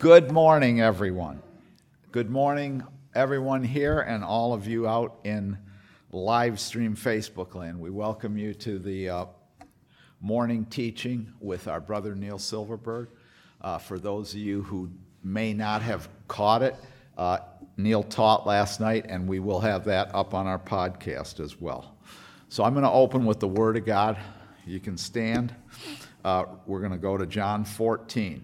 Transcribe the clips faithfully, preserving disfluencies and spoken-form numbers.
Good morning, everyone. Good morning, everyone here and all of you out in live stream Facebook land. We welcome you to the uh, morning teaching with our brother Neil Silverberg. Uh, for those of you who may not have caught it, uh, Neil taught last night, and we will have that up on our podcast as well. So I'm going to open with the Word of God. You can stand. Uh, we're going to go to John fourteen.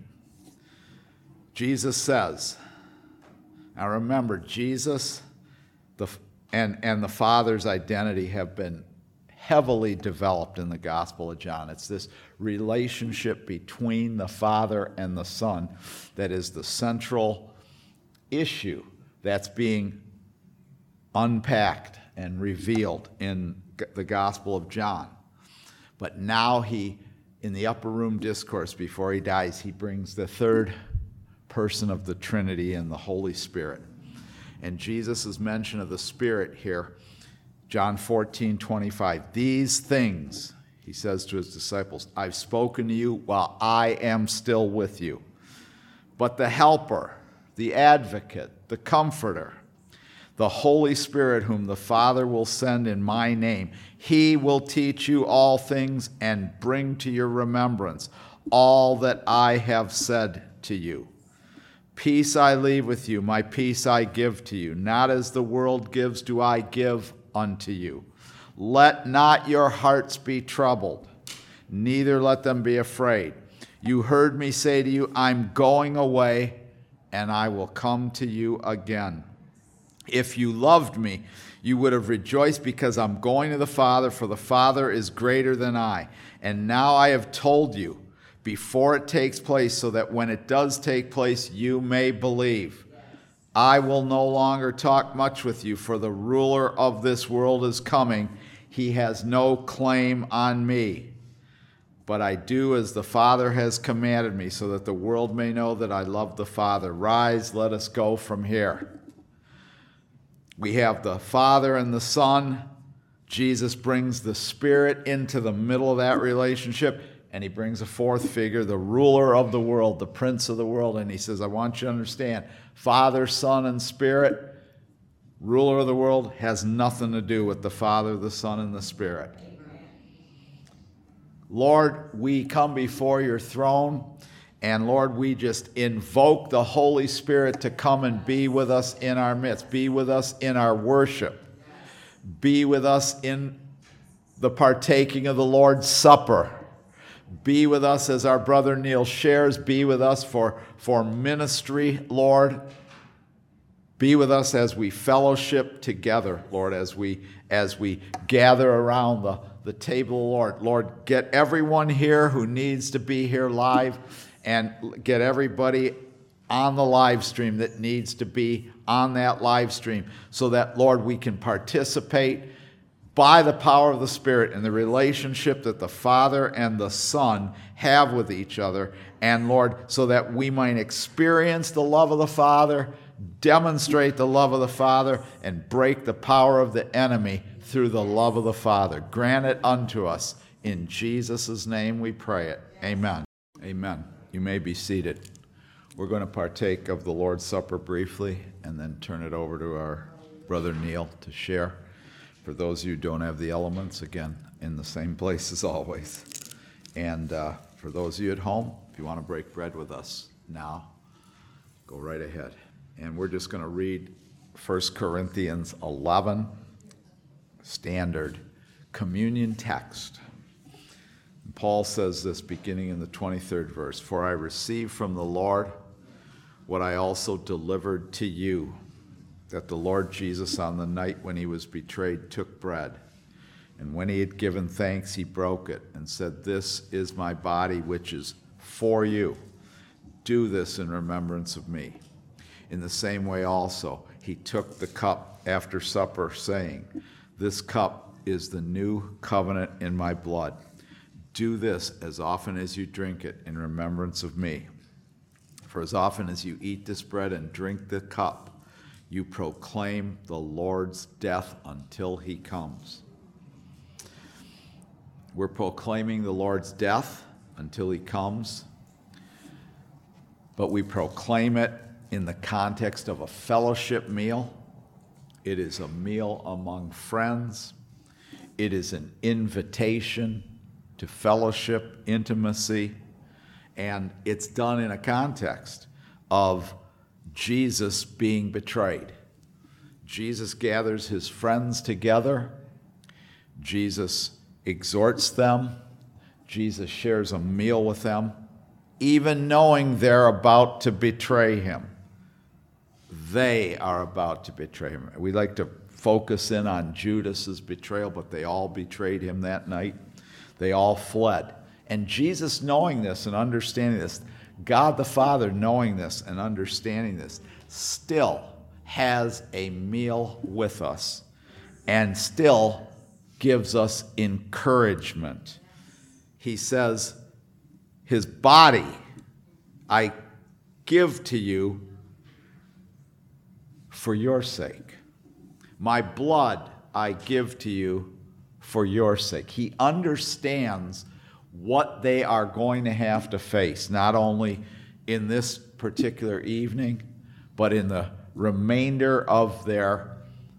Jesus says, now remember, Jesus the, and, and the Father's identity have been heavily developed in the Gospel of John. It's this relationship between the Father and the Son that is the central issue that's being unpacked and revealed in the Gospel of John. But now he, in the upper room discourse before he dies, he brings the third person of the Trinity and the Holy Spirit. And Jesus' mention of the Spirit here, John fourteen twenty-five, these things, he says to his disciples, I've spoken to you while I am still with you. But the Helper, the Advocate, the Comforter, the Holy Spirit, whom the Father will send in my name, he will teach you all things and bring to your remembrance all that I have said to you. Peace I leave with you, my peace I give to you. Not as the world gives do I give unto you. Let not your hearts be troubled, neither let them be afraid. You heard me say to you, I'm going away, and I will come to you again. If you loved me, you would have rejoiced because I'm going to the Father, for the Father is greater than I. And now I have told you before it takes place, so that when it does take place, you may believe. I will no longer talk much with you, for the ruler of this world is coming. He has no claim on me. But I do as the Father has commanded me, so that the world may know that I love the Father. Rise, let us go from here. We have the Father and the Son. Jesus brings the Spirit into the middle of that relationship. And he brings a fourth figure, the ruler of the world, the prince of the world. And he says, I want you to understand, Father, Son, and Spirit, ruler of the world, has nothing to do with the Father, the Son, and the Spirit. Lord, we come before your throne, and Lord, we just invoke the Holy Spirit to come and be with us in our midst, be with us in our worship, be with us in the partaking of the Lord's Supper. Be with us as our brother Neil shares. Be with us for, for ministry, Lord. Be with us as we fellowship together, Lord, as we as we gather around the, the table, Lord. Lord, get everyone here who needs to be here live, and get everybody on the live stream that needs to be on that live stream, so that, Lord, we can participate by the power of the Spirit in the relationship that the Father and the Son have with each other. And Lord, so that we might experience the love of the Father, demonstrate the love of the Father, and break the power of the enemy through the love of the Father. Grant it unto us. In Jesus' name we pray it. Amen. Amen. You may be seated. We're going to partake of the Lord's Supper briefly and then turn it over to our brother Neil to share. For those of you who don't have the elements, again, in the same place as always. And uh, for those of you at home, if you want to break bread with us now, go right ahead. And we're just going to read First Corinthians eleven, standard communion text. And Paul says this beginning in the twenty-third verse, For I received from the Lord what I also delivered to you, that the Lord Jesus, on the night when he was betrayed, took bread. And when he had given thanks, he broke it and said, This is my body, which is for you. Do this in remembrance of me. In the same way also, he took the cup after supper, saying, This cup is the new covenant in my blood. Do this as often as you drink it in remembrance of me. For as often as you eat this bread and drink the cup, you proclaim the Lord's death until he comes. We're proclaiming the Lord's death until he comes. but we proclaim it in the context of a fellowship meal. It is a meal among friends. It is an invitation to fellowship, intimacy, and it's done in a context of Jesus being betrayed. Jesus gathers his friends together. Jesus exhorts them. Jesus shares a meal with them, even knowing they're about to betray him. They are about to betray him. We like to focus in on Judas's betrayal, but they all betrayed him that night. They all fled. And Jesus, knowing this and understanding this, God the Father, knowing this and understanding this, still has a meal with us and still gives us encouragement. He says, his body I give to you for your sake. My blood I give to you for your sake. He understands what they are going to have to face, not only in this particular evening, but in the remainder of their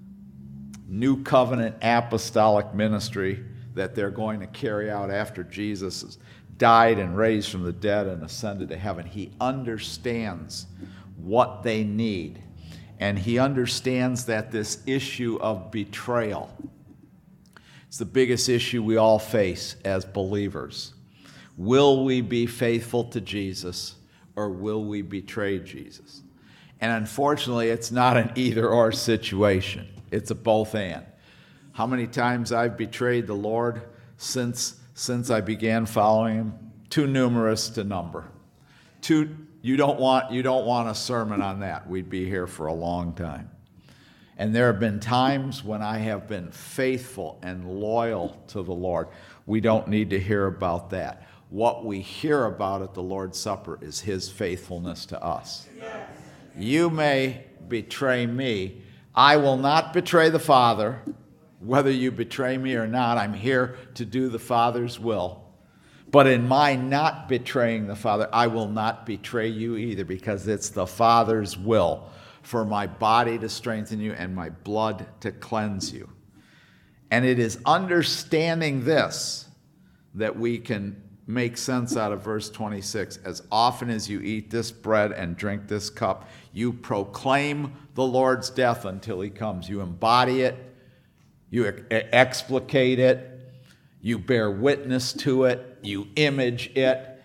new covenant apostolic ministry that they're going to carry out after Jesus has died and raised from the dead and ascended to heaven. He understands what they need. And he understands that this issue of betrayal, it's the biggest issue we all face as believers. Will we be faithful to Jesus, or will we betray Jesus? And unfortunately, it's not an either-or situation. It's a both and. How many times I've betrayed the Lord since, since I began following him? Too numerous to number. Too, you don't want, you don't want a sermon on that. We'd be here for a long time. And there have been times when I have been faithful and loyal to the Lord. We don't need to hear about that. What we hear about at the Lord's Supper is his faithfulness to us. Yes. You may betray me. I will not betray the Father. Whether you betray me or not, I'm here to do the Father's will. But in my not betraying the Father, I will not betray you either, because it's the Father's will for my body to strengthen you and my blood to cleanse you. And it is understanding this that we can make sense out of verse twenty-six. As often as you eat this bread and drink this cup, you proclaim the Lord's death until he comes. You embody it, you explicate it, you bear witness to it, you image it.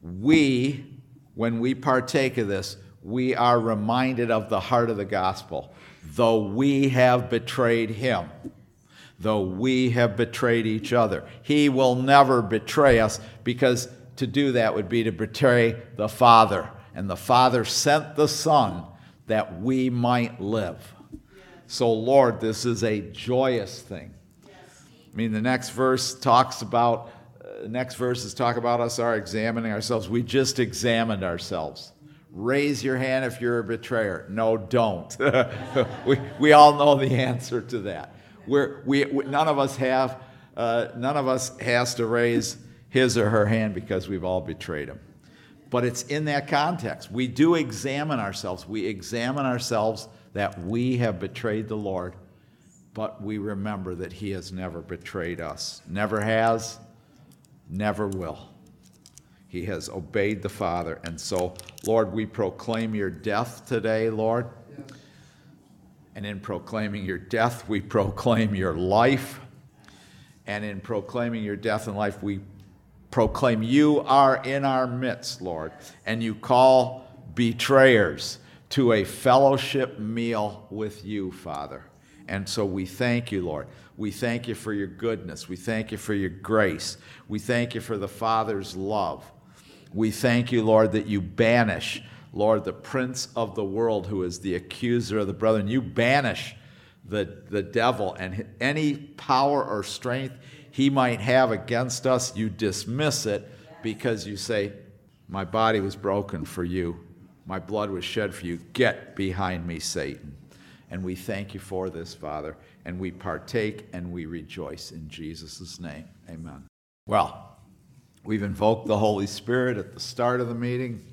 We, when we partake of this, we are reminded of the heart of the gospel. Though we have betrayed him, though we have betrayed each other, he will never betray us, because to do that would be to betray the Father. And the Father sent the Son that we might live. So, Lord, this is a joyous thing. I mean, the next verse talks about, uh, next verses talk about us are examining ourselves. We just examined ourselves. Raise your hand if you're a betrayer. No, don't. we, we all know the answer to that. We're, we, we, none of us have, uh, none of us has to raise his or her hand because we've all betrayed him. But it's in that context. We do examine ourselves. We examine ourselves that we have betrayed the Lord, but we remember that he has never betrayed us. Never has, never will. He has obeyed the Father. And so, Lord, we proclaim your death today, Lord. Yes. And in proclaiming your death, we proclaim your life. And in proclaiming your death and life, we proclaim you are in our midst, Lord. And you call betrayers to a fellowship meal with you, Father. And so we thank you, Lord. We thank you for your goodness. We thank you for your grace. We thank you for the Father's love. We thank you, Lord, that you banish, Lord, the prince of the world, who is the accuser of the brethren. You banish the, the devil, and any power or strength he might have against us, you dismiss it, because you say, my body was broken for you. My blood was shed for you. Get behind me, Satan. And we thank you for this, Father, and we partake and we rejoice in Jesus' name. Amen. Well, we've invoked the Holy Spirit at the start of the meeting.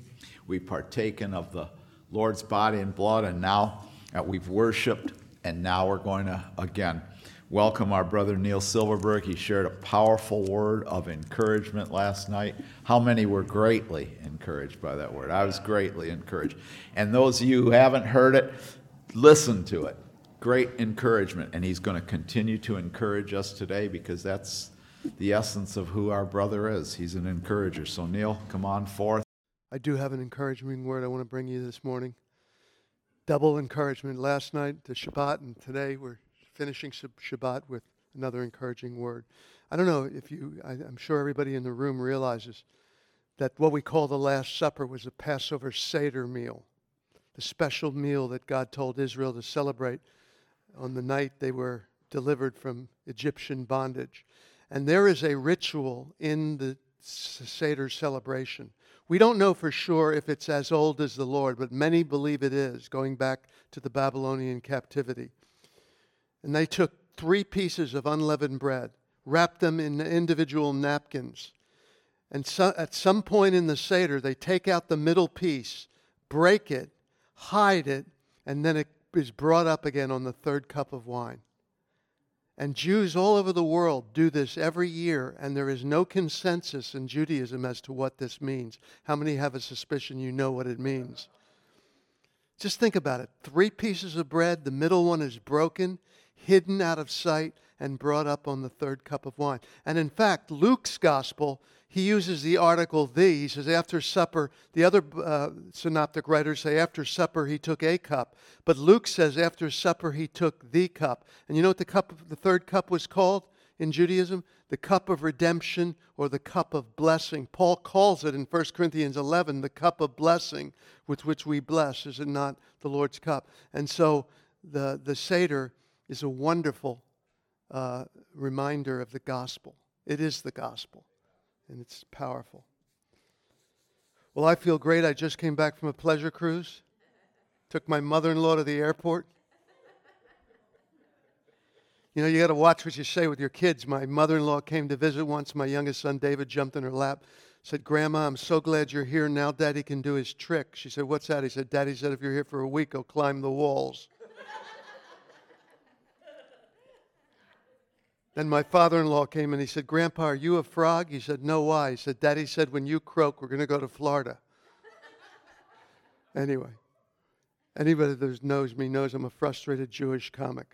we've partaken of the Lord's body and blood, and now uh, we've worshiped, and now we're going to, again, welcome our brother Neil Silverberg. He shared a powerful word of encouragement last night. How many were greatly encouraged by that word? I was greatly encouraged. And those of you who haven't heard it, listen to it. Great encouragement. And he's going to continue to encourage us today because that's the essence of who our brother is. He's an encourager. So Neil, come on forth. I do have an encouraging word I want to bring you this morning. Double encouragement. Last night, the Shabbat, and today we're finishing Shabbat with another encouraging word. I don't know if you, I, I'm sure everybody in the room realizes that what we call the Last Supper was a Passover Seder meal, the special meal that God told Israel to celebrate on the night they were delivered from Egyptian bondage. And there is a ritual in the Seder celebration. We don't know for sure if it's as old as the Lord, but many believe it is, going back to the Babylonian captivity. And they took three pieces of unleavened bread, wrapped them in individual napkins, and so, at some point in the Seder, they take out the middle piece, break it, hide it, and then it is brought up again on the third cup of wine. And Jews all over the world do this every year, and there is no consensus in Judaism as to what this means. How many have a suspicion you know what it means? Just think about it. Three pieces of bread, the middle one is broken, hidden out of sight, and brought up on the third cup of wine. And in fact, Luke's gospel, he uses the article the. He says after supper, the other uh, synoptic writers say after supper he took a cup. But Luke says after supper he took the cup. And you know what the cup, the third cup was called in Judaism? The cup of redemption or the cup of blessing. Paul calls it in First Corinthians eleven the cup of blessing with which we bless. Is it not the Lord's cup? And so the, the Seder is a wonderful uh, reminder of the gospel. It is the gospel. And it's powerful. Well, I feel great. I just came back from a pleasure cruise. Took my mother-in-law to the airport. You know, you got to watch what you say with your kids. My mother-in-law came to visit once. My youngest son, David, jumped in her lap. Said, "Grandma, I'm so glad you're here. Now Daddy can do his trick." She said, "What's that?" He said, "Daddy said if you're here for a week, he'll climb the walls." Then my father-in-law came and he said, "Grandpa, are you a frog?" He said, "No, why?" He said, "Daddy said when you croak, we're going to go to Florida." Anyway, anybody that knows me knows I'm a frustrated Jewish comic.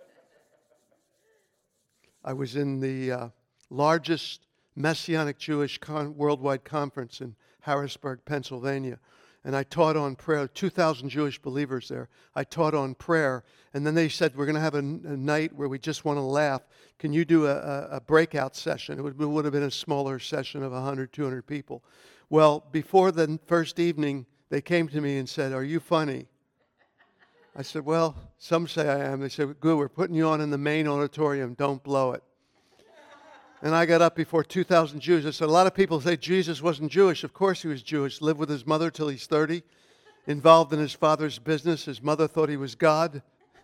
I was in the uh, largest Messianic Jewish con- worldwide conference in Harrisburg, Pennsylvania. And I taught on prayer, two thousand Jewish believers there. I taught on prayer, and then they said, we're going to have a, a night where we just want to laugh. Can you do a, a, a breakout session? It would, it would have been a smaller session of one hundred, two hundred people. Well, before the first evening, they came to me and said, "Are you funny?" I said, "Well, some say I am." They said, "Good, we're putting you on in the main auditorium. Don't blow it." And I got up before two thousand Jews. I said, a lot of people say Jesus wasn't Jewish. Of course he was Jewish. Lived with his mother till he's thirty. Involved in his father's business. His mother thought he was God.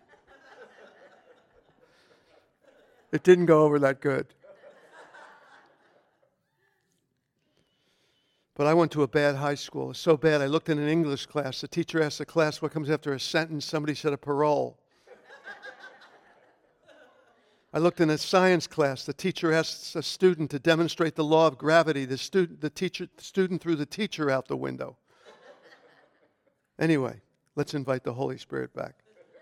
It didn't go over that good. But I went to a bad high school. It was so bad I looked in an English class. The teacher asked the class what comes after a sentence. Somebody said a parole. I looked in a science class. The teacher asked a student to demonstrate the law of gravity. The student, the teacher, the student threw the teacher out the window. Anyway, let's invite the Holy Spirit back.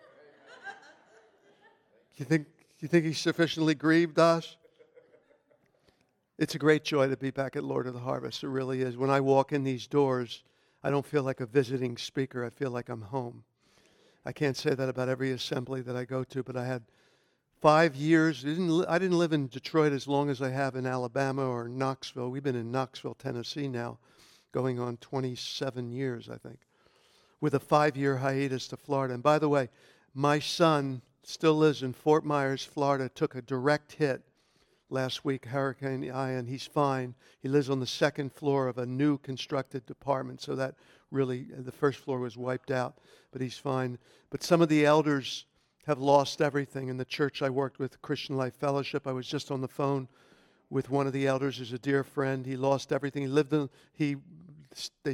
You think, you think he's sufficiently grieved, Dash? It's a great joy to be back at Lord of the Harvest. It really is. When I walk in these doors, I don't feel like a visiting speaker. I feel like I'm home. I can't say that about every assembly that I go to, but I had Five years. I didn't, I didn't live in Detroit as long as I have in Alabama or Knoxville. We've been in Knoxville, Tennessee now, going on twenty-seven years, I think, with a five-year hiatus to Florida. And by the way, my son still lives in Fort Myers, Florida, took a direct hit last week, Hurricane Ian. He's fine. He lives on the second floor of a new constructed apartment, so that really, the first floor was wiped out, but he's fine. But some of the elders have lost everything. In the church I worked with, Christian Life Fellowship, I was just on the phone with one of the elders who's a dear friend. He lost everything. He lived in, he, they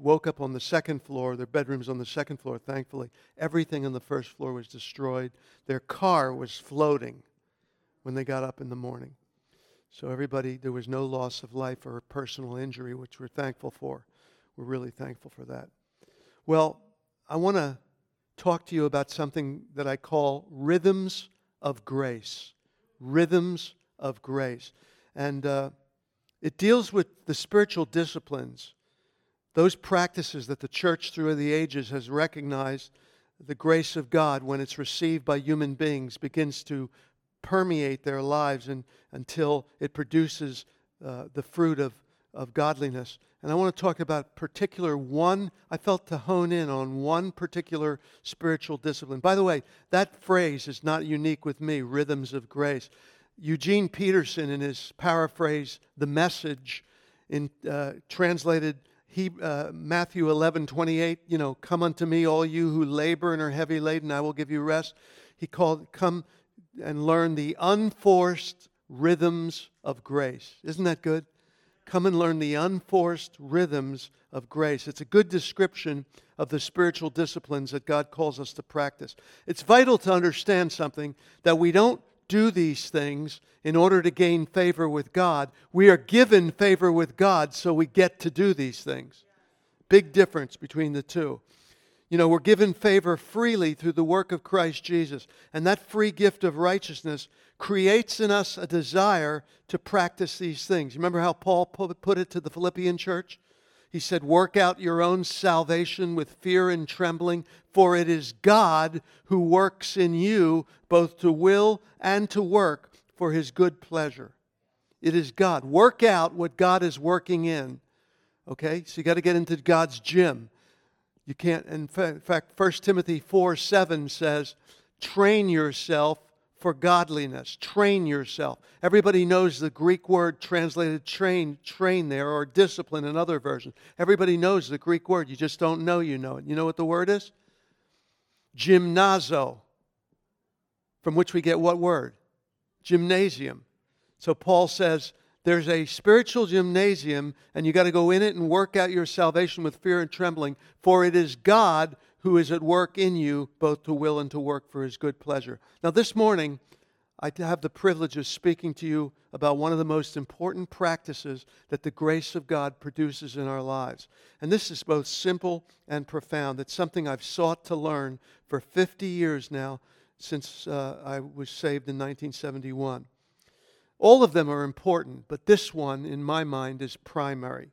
woke up on the second floor. Their bedroom's on the second floor, thankfully. Everything on the first floor was destroyed. Their car was floating when they got up in the morning. So everybody, there was no loss of life or personal injury, which we're thankful for. We're really thankful for that. Well, I want to talk to you about something that I call rhythms of grace. Rhythms of grace. And uh, it deals with the spiritual disciplines, those practices that the church through the ages has recognized. The grace of God, when it's received by human beings, begins to permeate their lives and, until it produces uh, the fruit of, of godliness. And I want to talk about particular one, I felt to hone in on one particular spiritual discipline. By the way, that phrase is not unique with me, rhythms of grace. Eugene Peterson, in his paraphrase, The Message, in uh, translated he, uh, Matthew eleven twenty-eight, you know, come unto me, all you who labor and are heavy laden, I will give you rest. He called, come and learn the unforced rhythms of grace. Isn't that good? Come and learn the unforced rhythms of grace. It's a good description of the spiritual disciplines that God calls us to practice. It's vital to understand something, that we don't do these things in order to gain favor with God. We are given favor with God, so we get to do these things. Big difference between the two. You know, we're given favor freely through the work of Christ Jesus. And that free gift of righteousness creates in us a desire to practice these things. Remember how Paul put it to the Philippian church? He said, work out your own salvation with fear and trembling, for it is God who works in you both to will and to work for His good pleasure. It is God. Work out what God is working in. Okay? So you got to get into God's gym. You can't, in fact, First Timothy four seven says, train yourself for godliness. Train yourself. Everybody knows the Greek word translated train, train there, or discipline in other versions. Everybody knows the Greek word. You just don't know you know it. You know what the word is? Gymnazo, from which we get what word? Gymnasium. So Paul says, there's a spiritual gymnasium, and you got to go in it and work out your salvation with fear and trembling, for it is God who is at work in you, both to will and to work for His good pleasure. Now this morning, I have the privilege of speaking to you about one of the most important practices that the grace of God produces in our lives. And this is both simple and profound. It's something I've sought to learn for fifty years now, since uh, I was saved in nineteen seventy-one. All of them are important, but this one, in my mind, is primary.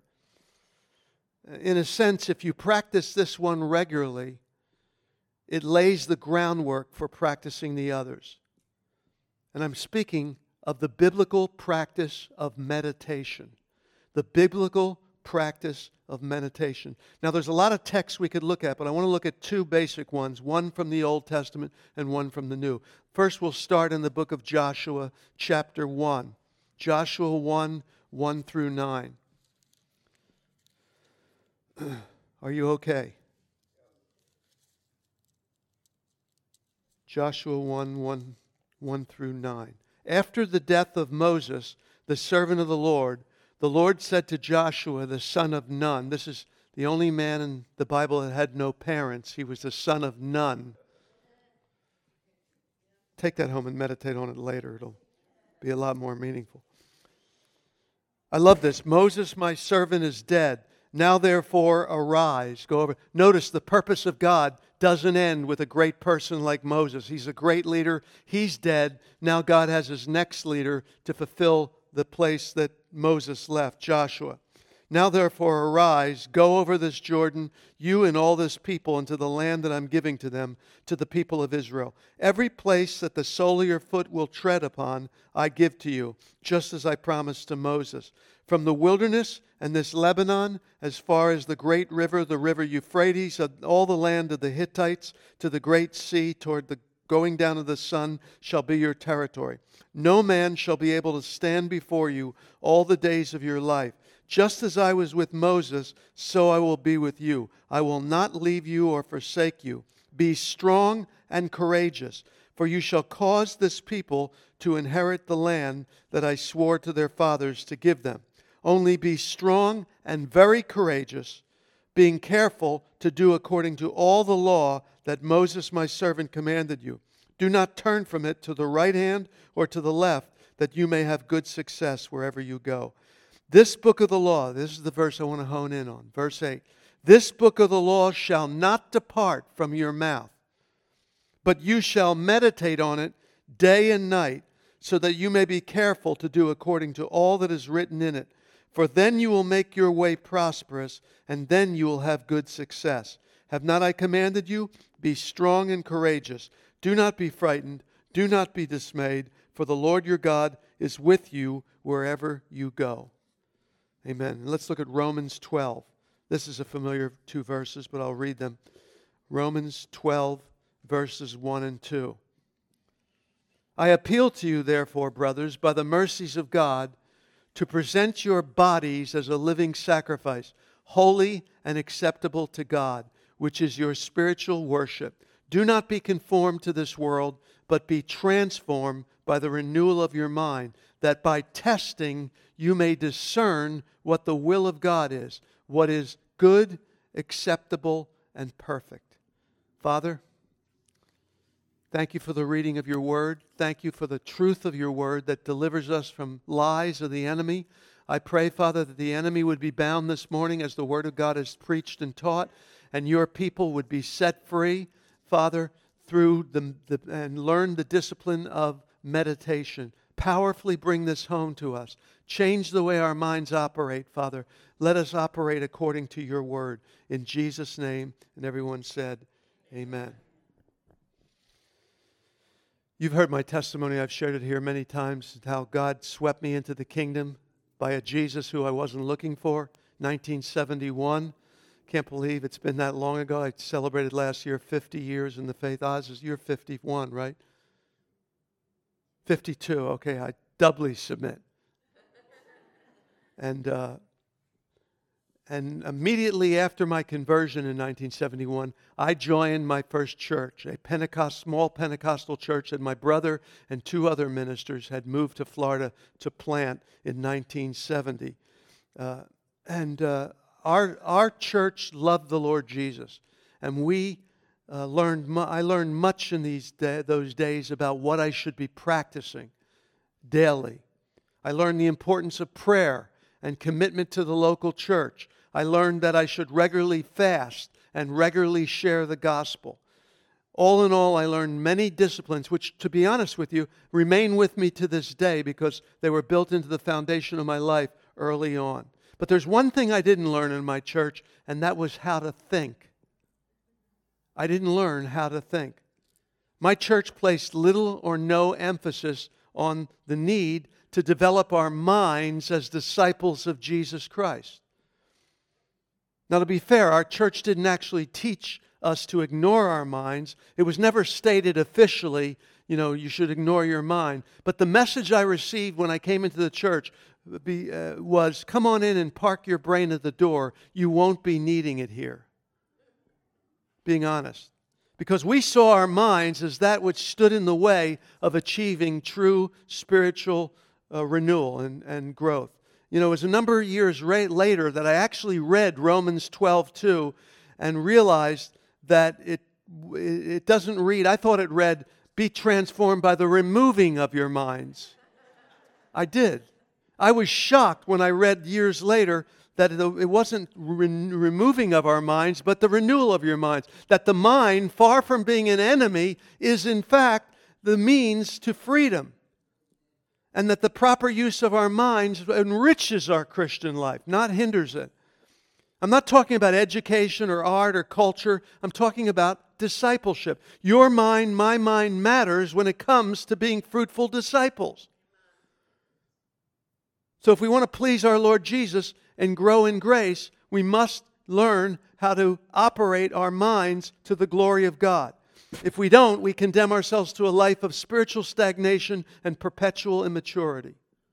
In a sense, if you practice this one regularly, it lays the groundwork for practicing the others. And I'm speaking of the biblical practice of meditation. The biblical practice of meditation. Now, there's a lot of texts we could look at, but I want to look at two basic ones, one from the Old Testament and one from the New. First, we'll start in the book of Joshua, chapter one. Joshua one, one through nine. Are you okay? Joshua one, one, one through nine. After the death of Moses, the servant of the Lord, the Lord said to Joshua, the son of Nun. This is the only man in the Bible that had no parents. He was the son of Nun. Take that home and meditate on it later. It'll be a lot more meaningful. I love this. Moses, my servant, is dead. Now therefore arise. Go over. Notice the purpose of God doesn't end with a great person like Moses. He's a great leader. He's dead. Now God has His next leader to fulfill the place that Moses left, Joshua. Now therefore arise, go over this Jordan, you and all this people, into the land that I'm giving to them, to the people of Israel. Every place that the sole of your foot will tread upon, I give to you, just as I promised to Moses. From the wilderness and this Lebanon, as far as the great river, the river Euphrates, all the land of the Hittites, to the great sea, toward the going down of the sun, shall be your territory. No man shall be able to stand before you all the days of your life. Just as I was with Moses, so I will be with you. I will not leave you or forsake you. Be strong and courageous, for you shall cause this people to inherit the land that I swore to their fathers to give them. Only be strong and very courageous, being careful to do according to all the law that Moses my servant commanded you. Do not turn from it to the right hand or to the left, that you may have good success wherever you go. This book of the law," this is the verse I want to hone in on, verse eight. "This book of the law shall not depart from your mouth, but you shall meditate on it day and night, so that you may be careful to do according to all that is written in it. For then you will make your way prosperous, and then you will have good success. Have not I commanded you? Be strong and courageous. Do not be frightened. Do not be dismayed, for the Lord your God is with you wherever you go." Amen. Let's look at Romans twelve. This is a familiar two verses, but I'll read them. Romans twelve, verses one and two. "I appeal to you, therefore, brothers, by the mercies of God, to present your bodies as a living sacrifice, holy and acceptable to God, which is your spiritual worship. Do not be conformed to this world, but be transformed by the renewal of your mind, that by testing you may discern what the will of God is, what is good, acceptable, and perfect." Father, thank you for the reading of your word. Thank you for the truth of your word that delivers us from lies of the enemy. I pray, Father, that the enemy would be bound this morning as the word of God is preached and taught, and your people would be set free, Father, through the, the and learn the discipline of meditation. Powerfully bring this home to us. Change the way our minds operate, Father. Let us operate according to your word. In Jesus' name, and everyone said, amen. You've heard my testimony. I've shared it here many times, how God swept me into the kingdom by a Jesus who I wasn't looking for. nineteen seventy-one. Can't believe it's been that long ago. I celebrated last year fifty years in the faith. Oz, you're fifty-one, right? fifty-two. Okay, I doubly submit. And uh, and immediately after my conversion in nineteen seventy-one, I joined my first church, a Pentecost, small Pentecostal church that my brother and two other ministers had moved to Florida to plant in nineteen seventy. Uh, and uh, our our church loved the Lord Jesus, and we uh, learned. Mu- I learned much in these da- those days about what I should be practicing daily. I learned the importance of prayer and commitment to the local church. I learned that I should regularly fast and regularly share the gospel. All in all, I learned many disciplines, which, to be honest with you, remain with me to this day because they were built into the foundation of my life early on. But there's one thing I didn't learn in my church, and that was how to think. I didn't learn how to think. My church placed little or no emphasis on the need to develop our minds as disciples of Jesus Christ. Now, to be fair, our church didn't actually teach us to ignore our minds. It was never stated officially, you know, you should ignore your mind. But the message I received when I came into the church be, uh, was, come on in and park your brain at the door. You won't be needing it here. Being honest. Because we saw our minds as that which stood in the way of achieving true spiritual uh, renewal and, and growth. You know, it was a number of years ra- later that I actually read Romans twelve two and realized that it it doesn't read, I thought it read, be transformed by the removing of your minds. I did. I was shocked when I read years later that it wasn't re- removing of our minds, but the renewal of your minds. That the mind, far from being an enemy, is in fact the means to freedom. And that the proper use of our minds enriches our Christian life, not hinders it. I'm not talking about education or art or culture. I'm talking about discipleship. Your mind, my mind matters when it comes to being fruitful disciples. So if we want to please our Lord Jesus and grow in grace, we must learn how to operate our minds to the glory of God. If we don't, we condemn ourselves to a life of spiritual stagnation and perpetual immaturity.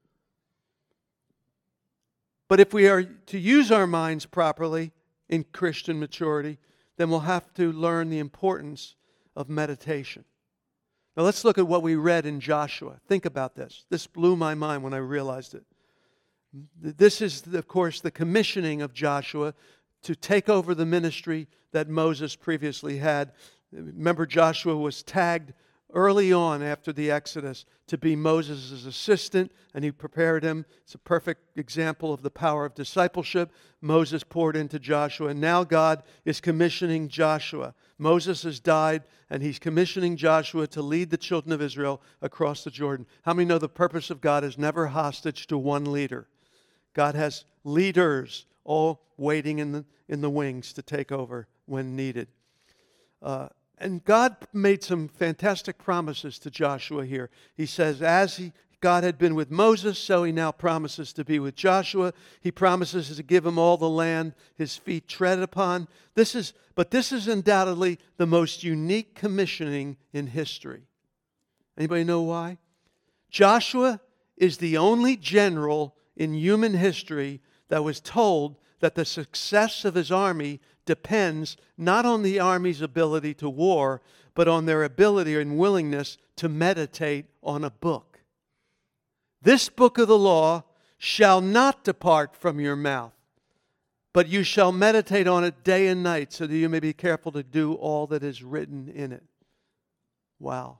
But if we are to use our minds properly in Christian maturity, then we'll have to learn the importance of meditation. Now let's look at what we read in Joshua. Think about this. This blew my mind when I realized it. This is, of course, the commissioning of Joshua to take over the ministry that Moses previously had. Remember, Joshua was tagged early on after the Exodus to be Moses' assistant, and he prepared him. It's a perfect example of the power of discipleship. Moses poured into Joshua, and now God is commissioning Joshua. Moses has died, and he's commissioning Joshua to lead the children of Israel across the Jordan. How many know the purpose of God is never hostage to one leader? God has leaders all waiting in the, in the wings to take over when needed. Uh, And God made some fantastic promises to Joshua here. He says, as he, God had been with Moses, so he now promises to be with Joshua. He promises to give him all the land his feet tread upon. This is, but this is undoubtedly the most unique commissioning in history. Anybody know why? Joshua is the only general in human history that was told that the success of his army depends not on the army's ability to war, but on their ability and willingness to meditate on a book. This book of the law shall not depart from your mouth, but you shall meditate on it day and night, so that you may be careful to do all that is written in it. Wow.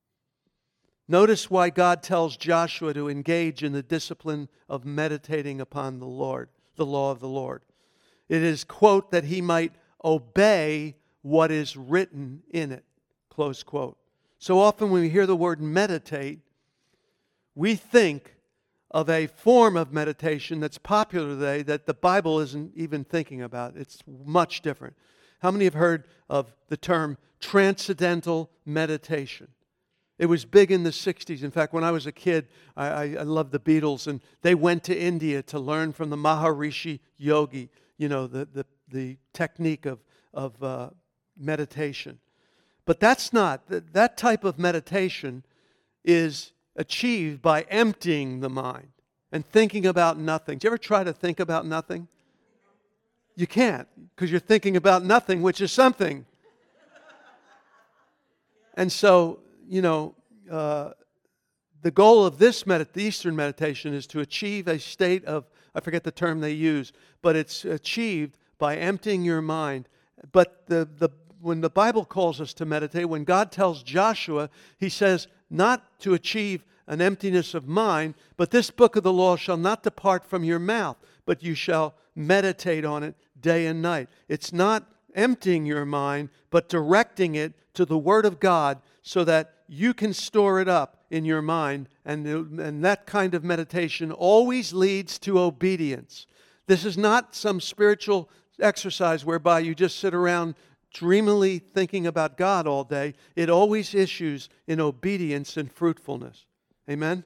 Notice why God tells Joshua to engage in the discipline of meditating upon the Lord, the law of the Lord. It is, quote, that he might obey what is written in it, close quote. So often when we hear the word meditate, we think of a form of meditation that's popular today that the Bible isn't even thinking about. It's much different. How many have heard of the term transcendental meditation? It was big in the sixties. In fact, when I was a kid, I, I, I loved the Beatles, and they went to India to learn from the Maharishi Yogi, you know, the, the, the technique of, of uh, meditation. But that's not, that, that type of meditation is achieved by emptying the mind and thinking about nothing. Do you ever try to think about nothing? You can't, because you're thinking about nothing, which is something. And so, you know, uh, the goal of this, med- the Eastern meditation, is to achieve a state of, I forget the term they use, but it's achieved by emptying your mind. But the, the when the Bible calls us to meditate, when God tells Joshua, he says not to achieve an emptiness of mind, but this book of the law shall not depart from your mouth, but you shall meditate on it day and night. It's not emptying your mind, but directing it to the Word of God so that you can store it up in your mind. And, and that kind of meditation always leads to obedience. This is not some spiritual exercise whereby you just sit around dreamily thinking about God all day. It always issues in obedience and fruitfulness. Amen?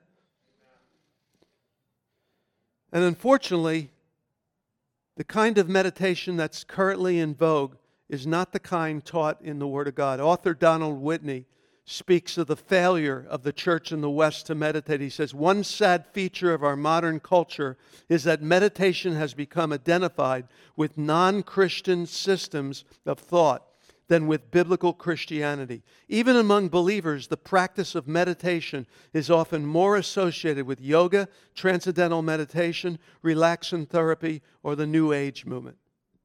And unfortunately, the kind of meditation that's currently in vogue is not the kind taught in the Word of God. Author Donald Whitney speaks of the failure of the church in the West to meditate. He says, one sad feature of our modern culture is that meditation has become identified with non-Christian systems of thought than with biblical Christianity. Even among believers, the practice of meditation is often more associated with yoga, transcendental meditation, relaxation therapy, or the New Age movement.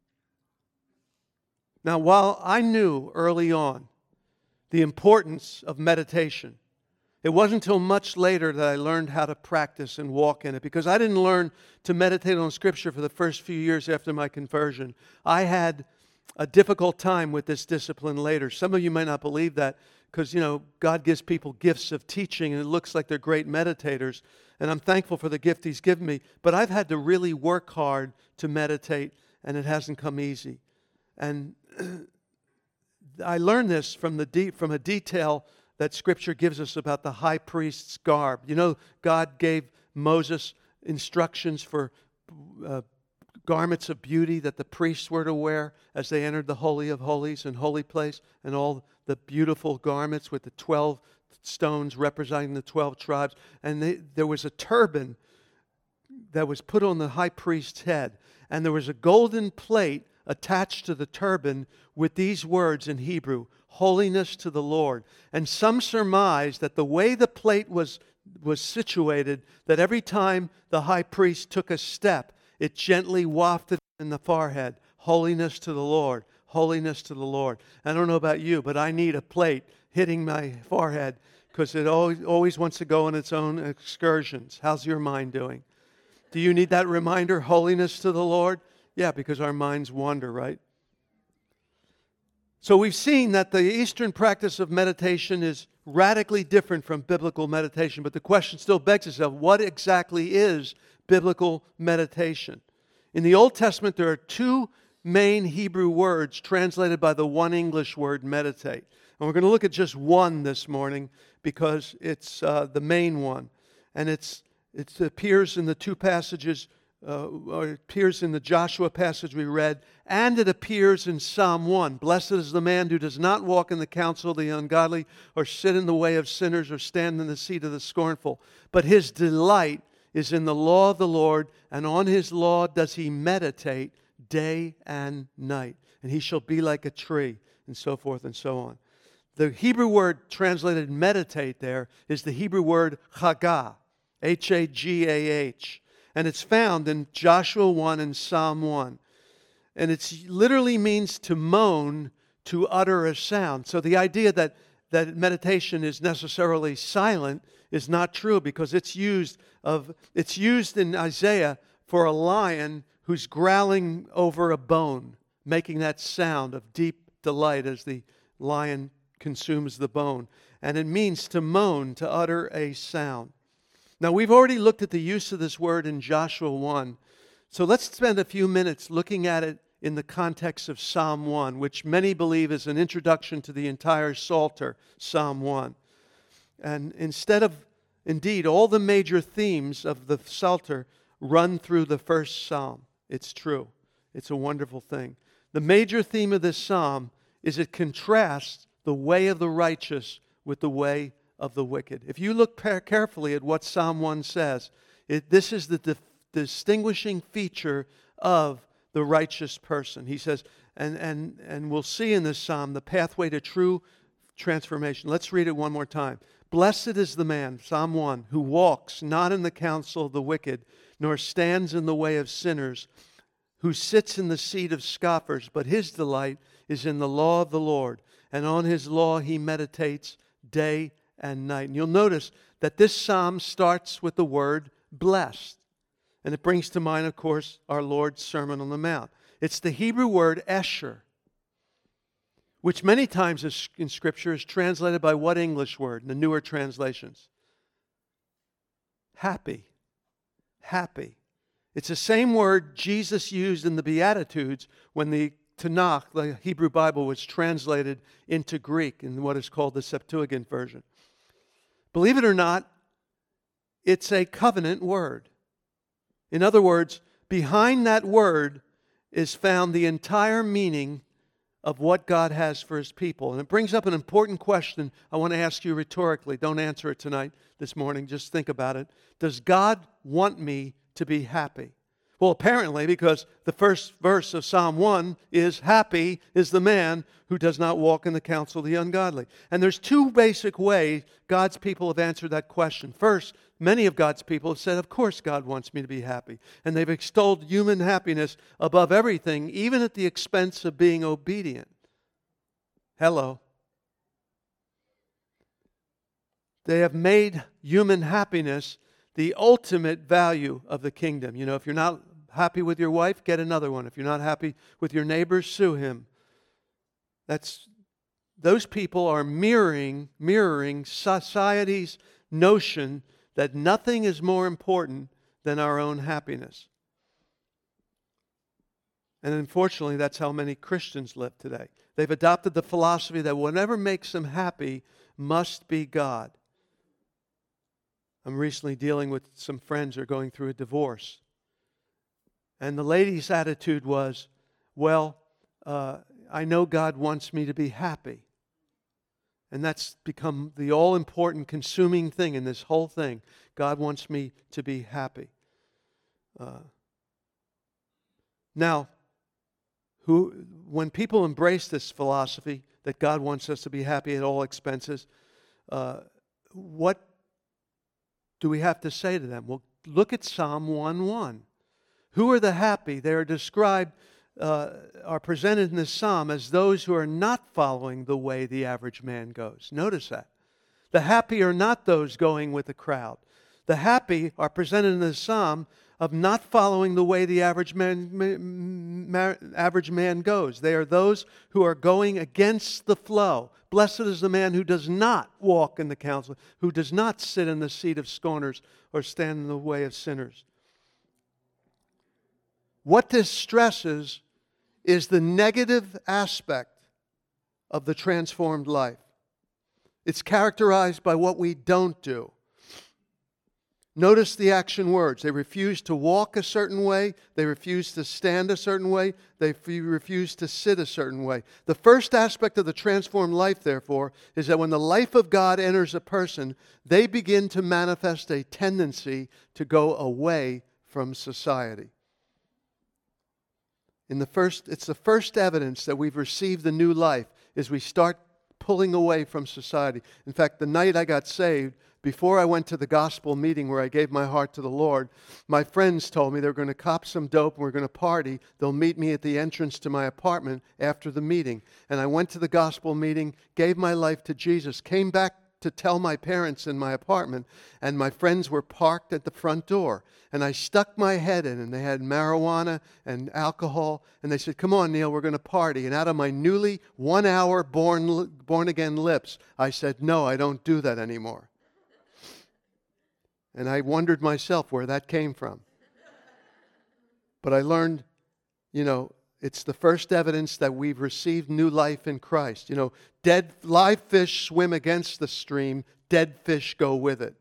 Now, while I knew early on the importance of meditation, it wasn't until much later that I learned how to practice and walk in it, because I didn't learn to meditate on Scripture for the first few years after my conversion. I had a difficult time with this discipline later. Some of you may not believe that because, you know, God gives people gifts of teaching and it looks like they're great meditators, and I'm thankful for the gift He's given me, but I've had to really work hard to meditate, and it hasn't come easy. And I learned this from the de- from a detail that Scripture gives us about the high priest's garb. You know, God gave Moses instructions for uh, garments of beauty that the priests were to wear as they entered the Holy of Holies and holy place, and all the beautiful garments with the twelve stones representing the twelve tribes. And they, there was a turban that was put on the high priest's head, and there was a golden plate attached to the turban with these words in Hebrew, holiness to the Lord. And some surmise that the way the plate was, was situated, that every time the high priest took a step, it gently wafted in the forehead, holiness to the Lord, holiness to the Lord. I don't know about you, but I need a plate hitting my forehead because it always, always wants to go on its own excursions. How's your mind doing? Do you need that reminder, holiness to the Lord? Yeah, because our minds wander, right? So we've seen that the Eastern practice of meditation is radically different from biblical meditation, but the question still begs itself, what exactly is biblical meditation? In the Old Testament, there are two main Hebrew words translated by the one English word meditate. And we're going to look at just one this morning because it's uh, the main one. And it's it appears in the two passages, uh, or it appears in the Joshua passage we read, and it appears in Psalm one. Blessed is the man who does not walk in the counsel of the ungodly, or sit in the way of sinners, or stand in the seat of the scornful. But his delight is in the law of the Lord, and on his law does he meditate day and night. And he shall be like a tree, and so forth and so on. The Hebrew word translated meditate there is the Hebrew word chagah, H A G A H. And it's found in Joshua one and Psalm one. And it literally means to moan, to utter a sound. So the idea that, that meditation is necessarily silent is not true, because it's used of it's used in Isaiah for a lion who's growling over a bone, making that sound of deep delight as the lion consumes the bone. And it means to moan, to utter a sound. Now, we've already looked at the use of this word in Joshua one. So let's spend a few minutes looking at it in the context of Psalm one, which many believe is an introduction to the entire Psalter, Psalm one. And instead of, indeed, all the major themes of the Psalter run through the first psalm. It's true. It's a wonderful thing. The major theme of this psalm is it contrasts the way of the righteous with the way of the wicked. If you look carefully at what Psalm one says, it, this is the di- distinguishing feature of the righteous person. He says, and, and, and we'll see in this psalm the pathway to true transformation. Let's read it one more time. Blessed is the man, Psalm one, who walks not in the counsel of the wicked, nor stands in the way of sinners, who sits in the seat of scoffers, but his delight is in the law of the Lord, and on his law he meditates day and night. And you'll notice that this psalm starts with the word blessed. And it brings to mind, of course, our Lord's Sermon on the Mount. It's the Hebrew word esher, which many times in Scripture is translated by what English word in the newer translations? Happy. Happy. It's the same word Jesus used in the Beatitudes when the Tanakh, the Hebrew Bible, was translated into Greek in what is called the Septuagint version. Believe it or not, it's a covenant word. In other words, behind that word is found the entire meaning of what God has for His people. And it brings up an important question I want to ask you rhetorically. Don't answer it tonight, this morning. Just think about it. Does God want me to be happy? Well, apparently, because the first verse of Psalm one is, happy is the man who does not walk in the counsel of the ungodly. And there's two basic ways God's people have answered that question. First, many of God's people have said, of course God wants me to be happy. And they've extolled human happiness above everything, even at the expense of being obedient. Hello. They have made human happiness the ultimate value of the kingdom. You know, if you're not happy with your wife, get another one. If you're not happy with your neighbor, sue him. That's those people are mirroring mirroring society's notion that nothing is more important than our own happiness. And unfortunately, that's how many Christians live today. They've adopted the philosophy that whatever makes them happy must be God. I'm recently dealing with some friends who are going through a divorce. And the lady's attitude was, well, uh, I know God wants me to be happy. And that's become the all-important consuming thing in this whole thing. God wants me to be happy. Uh, now, who, when people embrace this philosophy that God wants us to be happy at all expenses, uh, what do we have to say to them? Well, look at Psalm one one. Who are the happy? They are described uh, are presented in this psalm as those who are not following the way the average man goes. Notice that. The happy are not those going with the crowd. The happy are presented in this psalm of not following the way the average man, ma, average man goes. They are those who are going against the flow. Blessed is the man who does not walk in the counsel, who does not sit in the seat of scorners or stand in the way of sinners. What this stresses is the negative aspect of the transformed life. It's characterized by what we don't do. Notice the action words. They refuse to walk a certain way. They refuse to stand a certain way. They f- refuse to sit a certain way. The first aspect of the transformed life, therefore, is that when the life of God enters a person, they begin to manifest a tendency to go away from society. In the first, it's the first evidence that we've received the new life is we start pulling away from society. In fact, the night I got saved, before I went to the gospel meeting where I gave my heart to the Lord, my friends told me they were going to cop some dope and we're going to party. They'll meet me at the entrance to my apartment after the meeting. And I went to the gospel meeting, gave my life to Jesus, came back to tell my parents in my apartment, and my friends were parked at the front door. And I stuck my head in, and they had marijuana and alcohol, and they said, "Come on, Neil, we're going to party." And out of my newly one-hour born, born-again lips, I said, "No, I don't do that anymore." And I wondered myself where that came from. But I learned, you know, it's the first evidence that we've received new life in Christ. You know, dead live fish swim against the stream, dead fish go with it.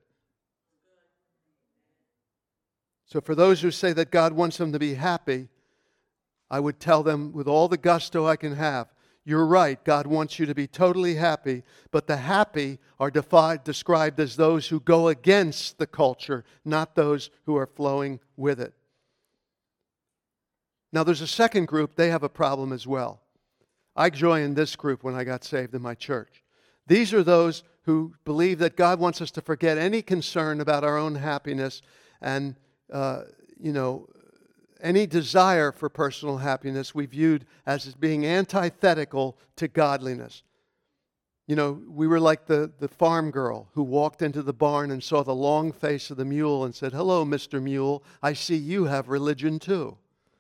So for those who say that God wants them to be happy, I would tell them with all the gusto I can have, you're right, God wants you to be totally happy, but the happy are defied, described as those who go against the culture, not those who are flowing with it. Now there's a second group, they have a problem as well. I joined this group when I got saved in my church. These are those who believe that God wants us to forget any concern about our own happiness and, uh, you know, any desire for personal happiness we viewed as being antithetical to godliness. You know, we were like the, the farm girl who walked into the barn and saw the long face of the mule and said, "Hello, Mister Mule, I see you have religion too."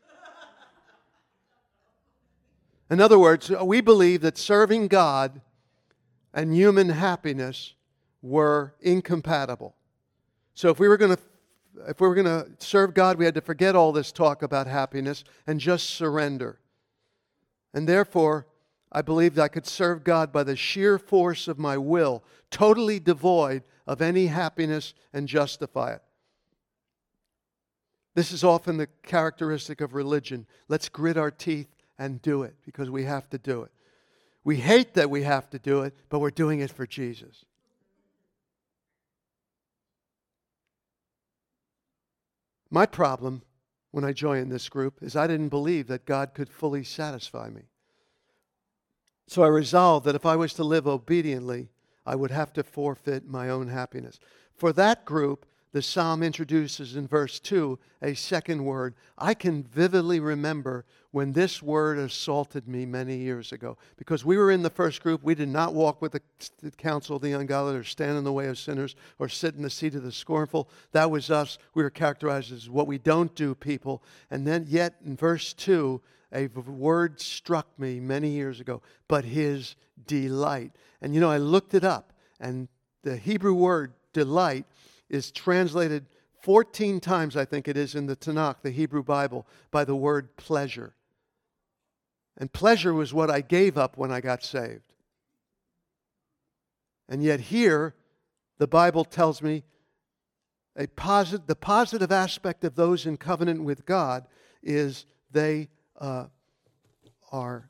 In other words, we believe that serving God and human happiness were incompatible. So if we were going to if we were going to serve God, we had to forget all this talk about happiness and just surrender. And therefore, I believed I could serve God by the sheer force of my will, totally devoid of any happiness, and justify it. This is often the characteristic of religion. Let's grit our teeth and do it because we have to do it. We hate that we have to do it, but we're doing it for Jesus. My problem when I joined this group is I didn't believe that God could fully satisfy me. So I resolved that if I was to live obediently, I would have to forfeit my own happiness. For that group, the psalm introduces in verse two a second word. I can vividly remember when this word assaulted me many years ago. Because we were in the first group, we did not walk with the counsel of the ungodly or stand in the way of sinners or sit in the seat of the scornful. That was us. We were characterized as what we don't do people. And then yet in verse two, a word struck me many years ago, but his delight. And you know, I looked it up, and the Hebrew word delight is translated fourteen times, I think it is, in the Tanakh, the Hebrew Bible, by the word pleasure. And pleasure was what I gave up when I got saved. And yet here, the Bible tells me a posit- the positive aspect of those in covenant with God is they uh, are,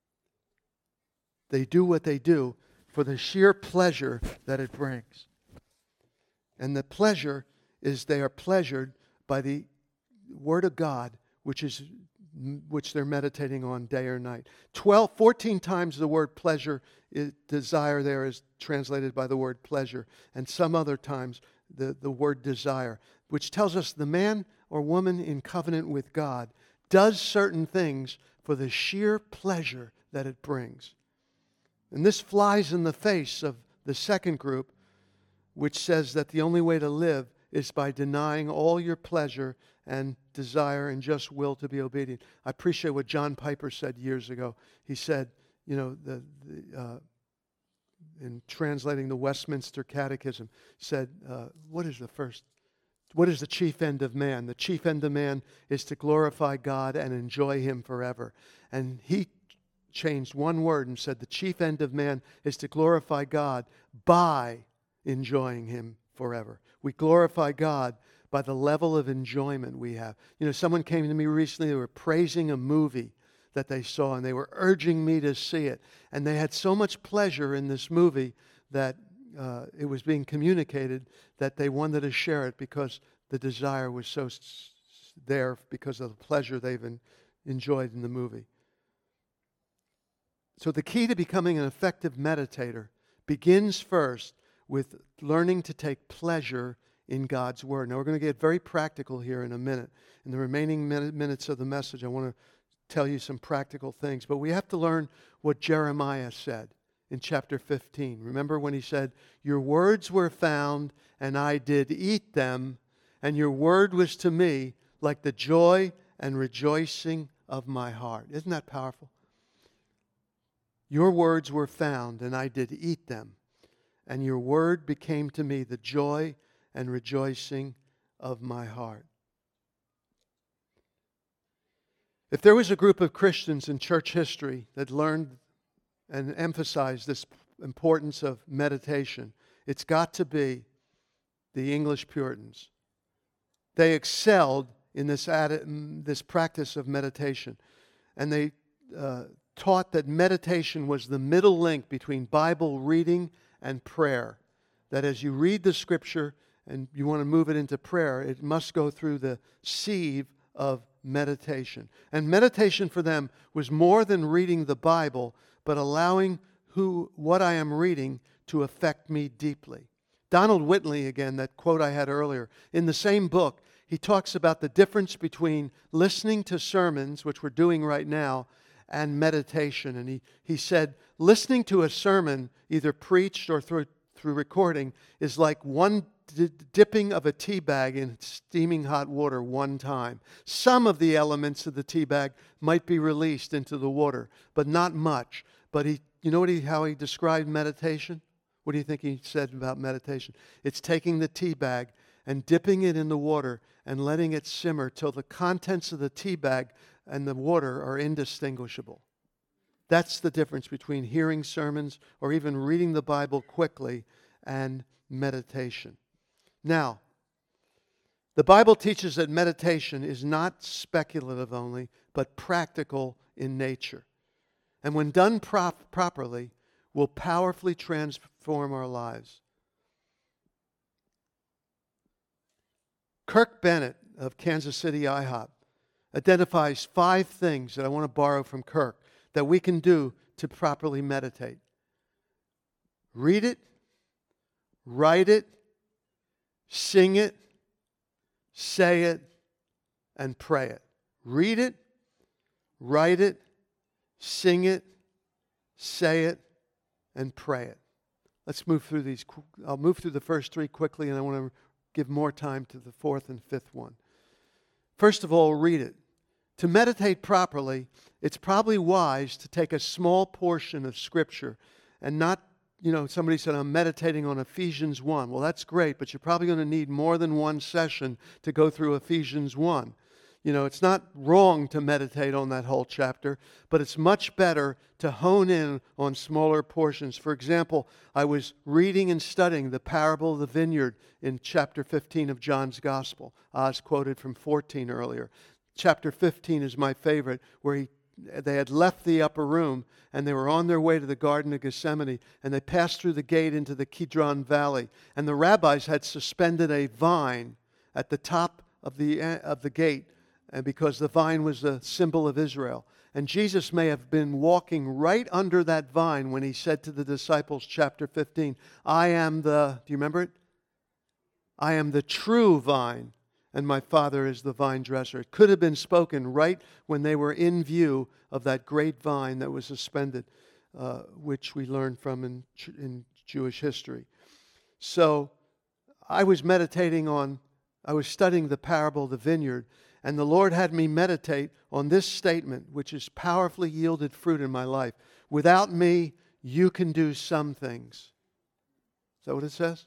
they do what they do for the sheer pleasure that it brings. And the pleasure is they are pleasured by the Word of God, which is which they're meditating on day or night. Twelve, fourteen times the word pleasure, is, desire there is translated by the word pleasure. And some other times the, the word desire, which tells us the man or woman in covenant with God does certain things for the sheer pleasure that it brings. And this flies in the face of the second group, which says that the only way to live is by denying all your pleasure and desire and just will to be obedient. I appreciate what John Piper said years ago. He said, you know, the, the uh, in translating the Westminster Catechism, said, uh, what is the first? What is the chief end of man? The chief end of man is to glorify God and enjoy Him forever. And he changed one word and said the chief end of man is to glorify God by enjoying Him forever. We glorify God by the level of enjoyment we have. You know, someone came to me recently, they were praising a movie that they saw, and they were urging me to see it. And they had so much pleasure in this movie that uh, it was being communicated that they wanted to share it because the desire was so s- there because of the pleasure they've en- enjoyed in the movie. So the key to becoming an effective meditator begins first with learning to take pleasure in God's Word. Now we're going to get very practical here in a minute. In the remaining min- minutes of the message, I want to tell you some practical things. But we have to learn what Jeremiah said in chapter fifteen. Remember when he said, "Your words were found, and I did eat them, and your word was to me like the joy and rejoicing of my heart." Isn't that powerful? Your words were found, and I did eat them, and your word became to me the joy and rejoicing of my heart. If there was a group of Christians in church history that learned and emphasized this importance of meditation, it's got to be the English Puritans. They excelled in this, adi- this practice of meditation, and they uh, taught that meditation was the middle link between Bible reading and prayer. That as you read the Scripture and you want to move it into prayer, it must go through the sieve of meditation. And meditation for them was more than reading the Bible, but allowing who what I am reading to affect me deeply. Donald Whitley, again, that quote I had earlier, in the same book, he talks about the difference between listening to sermons, which we're doing right now, and meditation. And he, he said, listening to a sermon, either preached or through, through recording, is like one d- dipping of a tea bag in steaming hot water one time. Some of the elements of the tea bag might be released into the water, but not much. But he, you know what he, how he described meditation? What do you think he said about meditation? It's taking the tea bag and dipping it in the water and letting it simmer till the contents of the tea bag and the water are indistinguishable. That's the difference between hearing sermons or even reading the Bible quickly and meditation. Now, the Bible teaches that meditation is not speculative only, but practical in nature. And when done prop- properly, will powerfully transform our lives. Kirk Bennett of Kansas City I hop identifies five things that I want to borrow from Kirk that we can do to properly meditate. Read it, write it, sing it, say it, and pray it. Read it, write it, sing it, say it, and pray it. Let's move through these. I'll move through the first three quickly, and I want to give more time to the fourth and fifth one. First of all, read it. To meditate properly, it's probably wise to take a small portion of Scripture and not, you know, somebody said, I'm meditating on Ephesians one. Well, that's great, but you're probably going to need more than one session to go through Ephesians one. You know, it's not wrong to meditate on that whole chapter, but it's much better to hone in on smaller portions. For example, I was reading and studying the parable of the vineyard in chapter fifteen of John's Gospel. Oz quoted from fourteen earlier. Chapter fifteen is my favorite, where he, they had left the upper room and they were on their way to the Garden of Gethsemane, and they passed through the gate into the Kidron Valley. And the rabbis had suspended a vine at the top of the, of the gate, and because the vine was the symbol of Israel. And Jesus may have been walking right under that vine when he said to the disciples, chapter fifteen, I am the, do you remember it? I am the true vine, and my Father is the vine dresser. It could have been spoken right when they were in view of that great vine that was suspended, uh, which we learned from in, in Jewish history. So I was meditating on, I was studying the parable of the vineyard, and the Lord had me meditate on this statement, which has powerfully yielded fruit in my life. Without me, you can do some things. Is that what it says?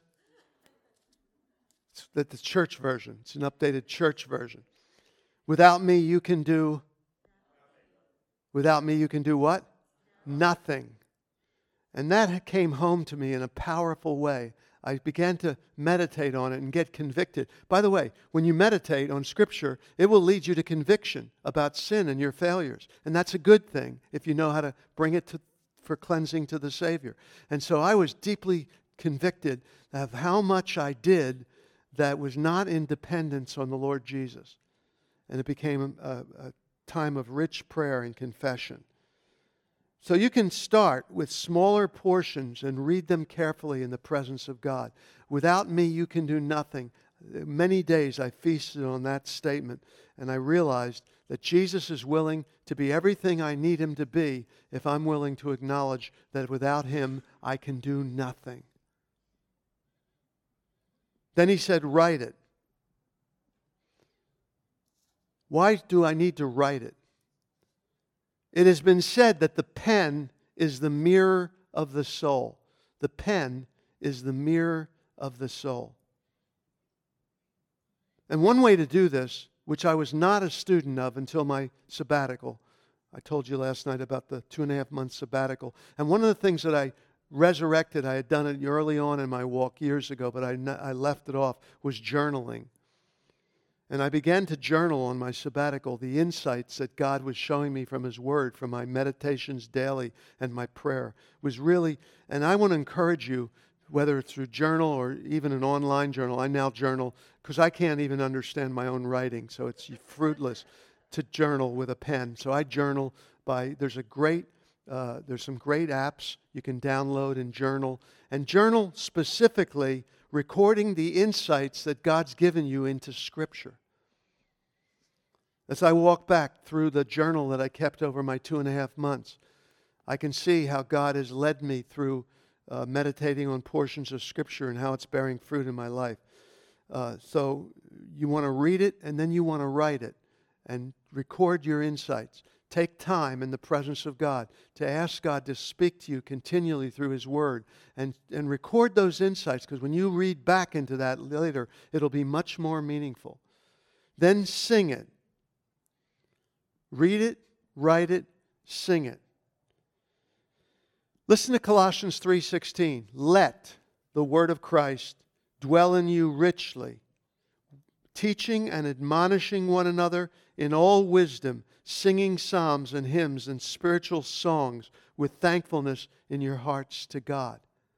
It's the church version. It's an updated church version. Without me, you can do... Without me, you can do what? Nothing. And that came home to me in a powerful way. I began to meditate on it and get convicted. By the way, when you meditate on Scripture, it will lead you to conviction about sin and your failures. And that's a good thing if you know how to bring it to, for cleansing to the Savior. And so I was deeply convicted of how much I did that was not in dependence on the Lord Jesus. And it became a, a time of rich prayer and confession. So you can start with smaller portions and read them carefully in the presence of God. Without me, you can do nothing. Many days I feasted on that statement, and I realized that Jesus is willing to be everything I need Him to be if I'm willing to acknowledge that without Him, I can do nothing. Then He said, write it. Why do I need to write it? It has been said that the pen is the mirror of the soul. The pen is the mirror of the soul. And one way to do this, which I was not a student of until my sabbatical, I told you last night about the two and a half month sabbatical, and one of the things that I resurrected, I had done it early on in my walk years ago, but I, I left it off, was journaling. And I began to journal on my sabbatical the insights that God was showing me from His Word, from my meditations daily and my prayer. It was really, and I want to encourage you, whether it's through journal or even an online journal. I now journal because I can't even understand my own writing, so it's fruitless to journal with a pen. So I journal by, there's a great, uh, there's some great apps you can download and journal. And journal specifically recording the insights that God's given you into Scripture. As I walk back through the journal that I kept over my two and a half months, I can see how God has led me through uh, meditating on portions of Scripture and how it's bearing fruit in my life. Uh, so you want to read it and then you want to write it and record your insights. Take time in the presence of God to ask God to speak to you continually through His Word and, and record those insights, because when you read back into that later, it'll be much more meaningful. Then sing it. Read it, write it, sing it. Listen to Colossians three sixteen. Let the word of Christ dwell in you richly, teaching and admonishing one another in all wisdom, singing psalms and hymns and spiritual songs with thankfulness in your hearts to God.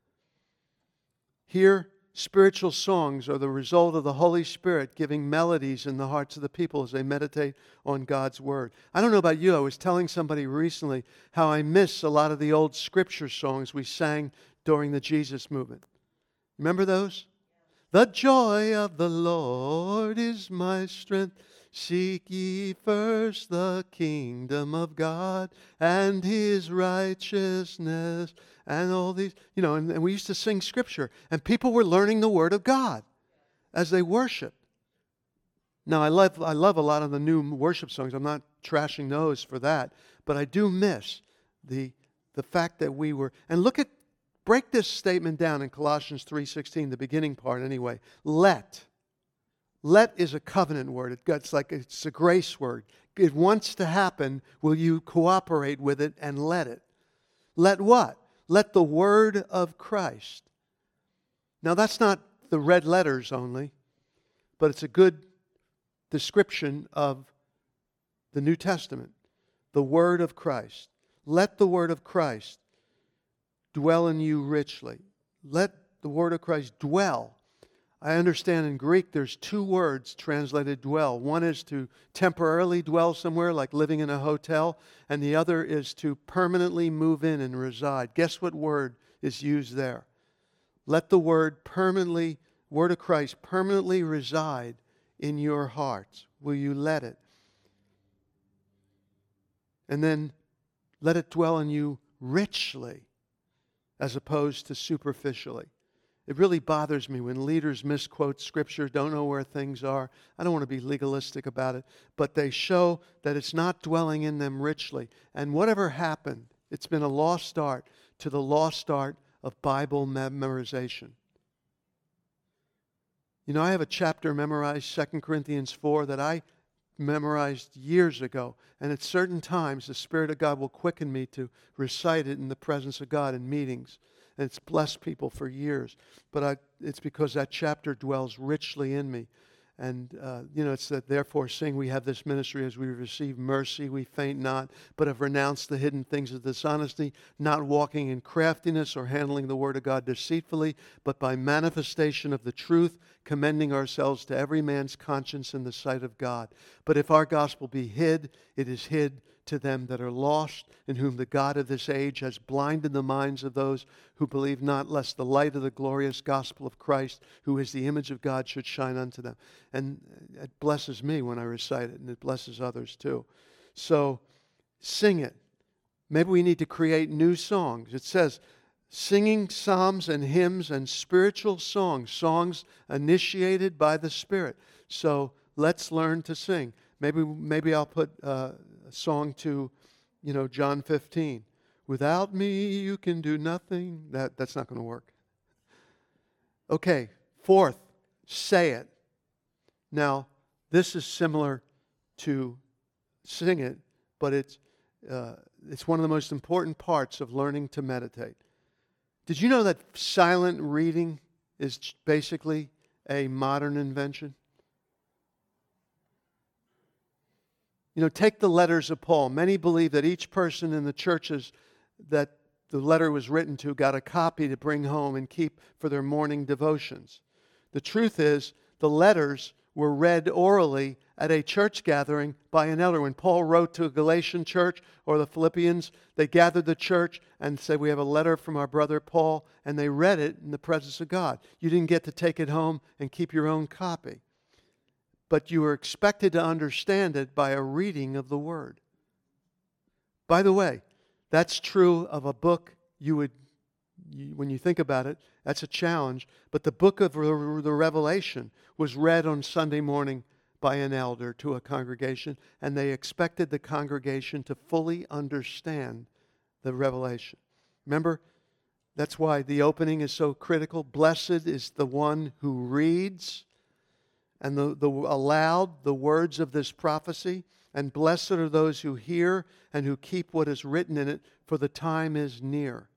Here, spiritual songs are the result of the Holy Spirit giving melodies in the hearts of the people as they meditate on God's Word. I don't know about you, I was telling somebody recently how I miss a lot of the old Scripture songs we sang during the Jesus movement. Remember those? The joy of the Lord is my strength. Seek ye first the kingdom of God and His righteousness and all these, you know, and, and we used to sing Scripture and people were learning the Word of God as they worshiped. Now, I love, I love a lot of the new worship songs. I'm not trashing those for that, but I do miss the, the fact that we were, and look at, break this statement down in Colossians three sixteen, the beginning part anyway. Let. Let is a covenant word. It's like it's a grace word. It wants to happen. Will you cooperate with it and let it? Let what? Let the word of Christ. Now that's not the red letters only, but it's a good description of the New Testament. The word of Christ. Let the word of Christ dwell in you richly. Let the word of Christ dwell. I understand in Greek there's two words translated dwell. One is to temporarily dwell somewhere, like living in a hotel, and the other is to permanently move in and reside. Guess what word is used there? Let the word permanently, word of Christ, permanently reside in your hearts? Will you let it? And then let it dwell in you richly as opposed to superficially. It really bothers me when leaders misquote Scripture, don't know where things are. I don't want to be legalistic about it, but they show that it's not dwelling in them richly. And whatever happened, it's been a lost art to the lost art of Bible memorization. You know, I have a chapter memorized, Second Corinthians four, that I memorized years ago. And at certain times, the Spirit of God will quicken me to recite it in the presence of God in meetings. And it's blessed people for years. But I, it's because that chapter dwells richly in me. And, uh, you know, it's that, therefore, seeing we have this ministry as we receive mercy, we faint not, but have renounced the hidden things of dishonesty, not walking in craftiness or handling the word of God deceitfully, but by manifestation of the truth, commending ourselves to every man's conscience in the sight of God. But if our gospel be hid, it is hid to them that are lost, in whom the God of this age has blinded the minds of those who believe not, lest the light of the glorious gospel of Christ, who is the image of God, should shine unto them. And it blesses me when I recite it, and it blesses others too. So sing it. Maybe we need to create new songs. It says, singing psalms and hymns and spiritual songs, songs initiated by the Spirit. So let's learn to sing. Maybe maybe I'll put uh, a song to, you know, John fifteen. Without me, you can do nothing. That, that's not going to work. Okay, fourth, say it. Now, this is similar to sing it, but it's uh, it's one of the most important parts of learning to meditate. Did you know that silent reading is basically a modern invention? You know, take the letters of Paul. Many believe that each person in the churches that the letter was written to got a copy to bring home and keep for their morning devotions. The truth is, the letters were read orally at a church gathering by an elder. When Paul wrote to a Galatian church or the Philippians, they gathered the church and said, we have a letter from our brother Paul, and they read it in the presence of God. You didn't get to take it home and keep your own copy, but you were expected to understand it by a reading of the Word. By the way, that's true of a book you would, you, when you think about it, that's a challenge. But the book of the Revelation was read on Sunday morning by an elder to a congregation, and they expected the congregation to fully understand the revelation. Remember, that's why the opening is so critical. Blessed is the one who reads and the, the aloud the words of this prophecy, and blessed are those who hear and who keep what is written in it, for the time is near.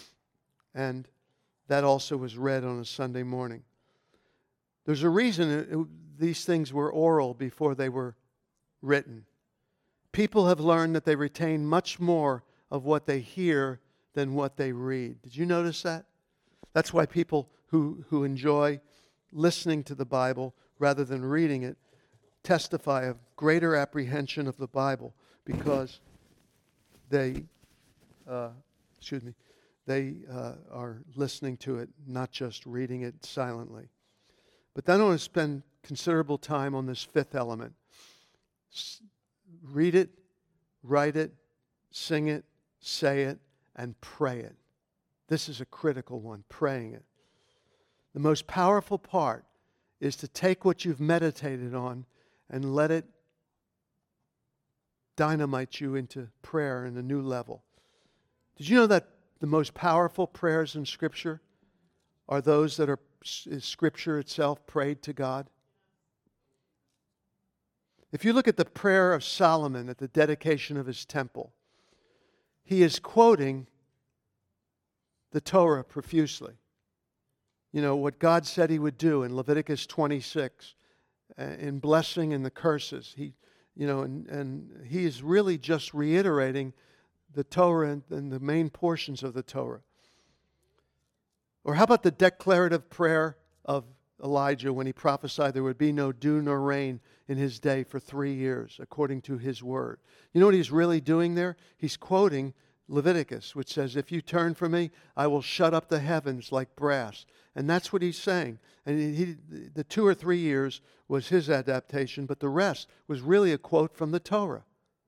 And that also was read on a Sunday morning. There's a reason it, these things were oral before they were written. People have learned that they retain much more of what they hear than what they read. Did you notice that? That's why people who, who enjoy listening to the Bible rather than reading it testify of greater apprehension of the Bible, because they, uh, excuse me, they uh, are listening to it, not just reading it silently. But then I want to spend considerable time on this fifth element. S- read it, write it, sing it, say it, and pray it. This is a critical one, praying it. The most powerful part is to take what you've meditated on and let it dynamite you into prayer in a new level. Did you know that the most powerful prayers in Scripture are those that are is Scripture itself prayed to God? If you look at the prayer of Solomon at the dedication of his temple, he is quoting the Torah profusely. You know, what God said he would do in Leviticus twenty-six, uh, in blessing and the curses. He, you know, and, and he is really just reiterating the Torah and, and the main portions of the Torah. Or how about the declarative prayer of Elijah when he prophesied there would be no dew nor rain in his day for three years, according to his word? You know what he's really doing there? He's quoting Leviticus, which says, if you turn from me, I will shut up the heavens like brass. And that's what he's saying. And he, he, the two or three years was his adaptation, but the rest was really a quote from the Torah.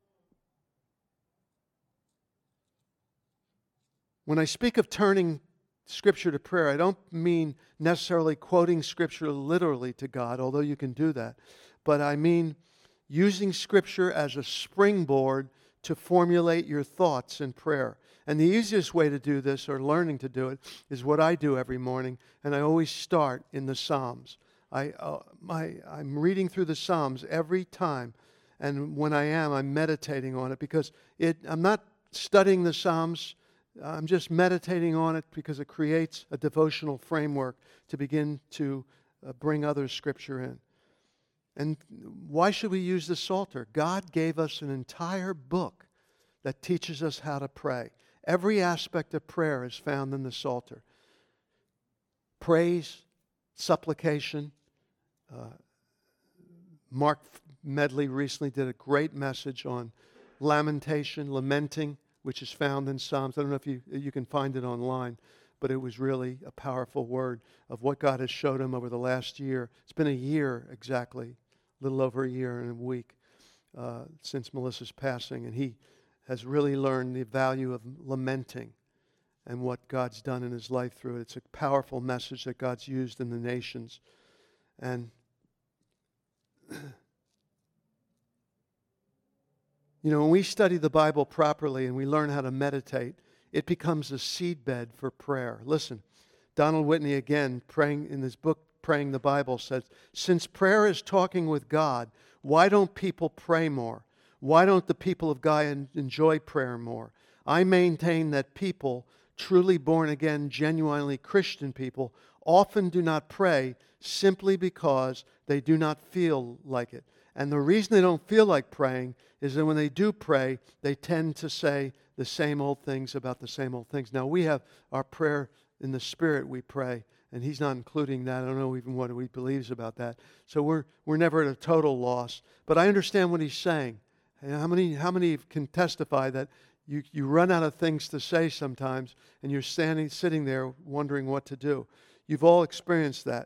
When I speak of turning Scripture to prayer, I don't mean necessarily quoting Scripture literally to God, although you can do that. But I mean using Scripture as a springboard to formulate your thoughts in prayer. And the easiest way to do this, or learning to do it, is what I do every morning, and I always start in the Psalms. I, uh, my, I'm reading through the Psalms every time, and when I am, I'm meditating on it, because it, I'm not studying the Psalms, I'm just meditating on it because it creates a devotional framework to begin to uh, bring other Scripture in. And why should we use the Psalter? God gave us an entire book that teaches us how to pray. Every aspect of prayer is found in the Psalter. Praise, supplication. Uh, Mark Medley recently did a great message on lamentation, lamenting, which is found in Psalms. I don't know if you, you can find it online, but it was really a powerful word of what God has showed him over the last year. It's been a year exactly, a little over a year and a week uh, since Melissa's passing, and he has really learned the value of lamenting and what God's done in his life through it. It's a powerful message that God's used in the nations. And you know, when we study the Bible properly and we learn how to meditate, it becomes a seedbed for prayer. Listen, Donald Whitney, again, praying in his book, Praying the Bible, says, since prayer is talking with God, why don't people pray more? Why don't the people of God enjoy prayer more? I maintain that people, truly born again, genuinely Christian people, often do not pray simply because they do not feel like it. And the reason they don't feel like praying is that when they do pray, they tend to say the same old things about the same old things. Now, we have our prayer in the Spirit, we pray, and he's not including that. I don't know even what he believes about that. So we're we're never at a total loss. But I understand what he's saying. And how many how many can testify that you, you run out of things to say sometimes, and you're standing, sitting there wondering what to do? You've all experienced that.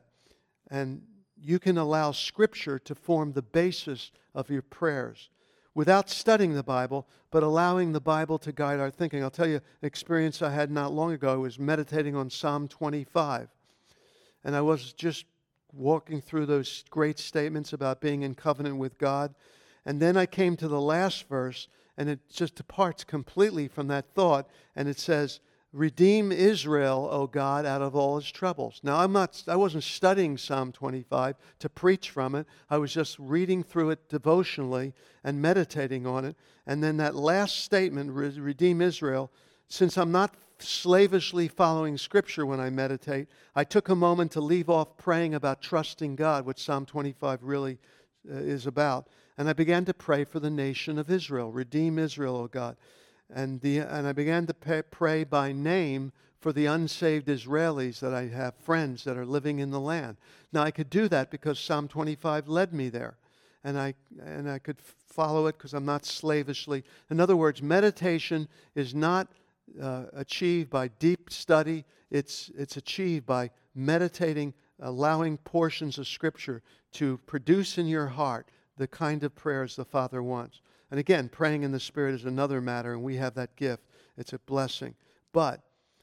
And you can allow Scripture to form the basis of your prayers without studying the Bible, but allowing the Bible to guide our thinking. I'll tell you an experience I had not long ago. I was meditating on Psalm twenty-five. And I was just walking through those great statements about being in covenant with God. And then I came to the last verse, and it just departs completely from that thought. And it says, redeem Israel, O God, out of all his troubles. Now, I'm not, I wasn't studying Psalm twenty-five to preach from it. I was just reading through it devotionally and meditating on it. And then that last statement, redeem Israel, since I'm not slavishly following Scripture when I meditate, I took a moment to leave off praying about trusting God, which Psalm twenty-five really uh, is about. And I began to pray for the nation of Israel. Redeem Israel, O God. And, the, and I began to pay, pray by name for the unsaved Israelis that I have friends that are living in the land. Now, I could do that because Psalm twenty-five led me there. And I, and I could follow it because I'm not slavishly. In other words, meditation is not uh, achieved by deep study. It's, it's achieved by meditating, allowing portions of Scripture to produce in your heart the kind of prayers the Father wants. And again, praying in the Spirit is another matter, and we have that gift. It's a blessing. But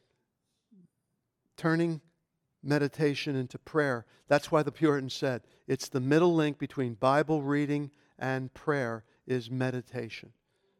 turning meditation into prayer, that's why the Puritans said it's the middle link between Bible reading and prayer is meditation.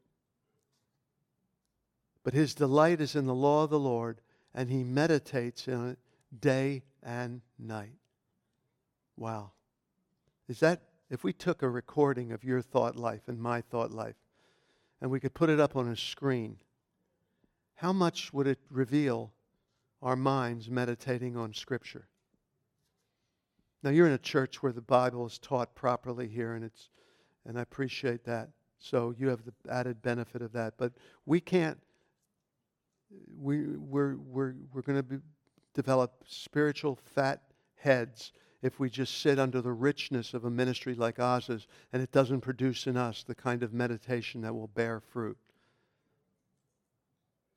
But his delight is in the law of the Lord, and he meditates in it day and night. Wow. Is that, if we took a recording of your thought life and my thought life, and we could put it up on a screen, how much would it reveal our minds meditating on Scripture? Now, you're in a church where the Bible is taught properly here, and it's, and I appreciate that. So you have the added benefit of that. But we can't. We we're we're we're going to be, develop spiritual fat heads if we just sit under the richness of a ministry like Oz's, and it doesn't produce in us the kind of meditation that will bear fruit.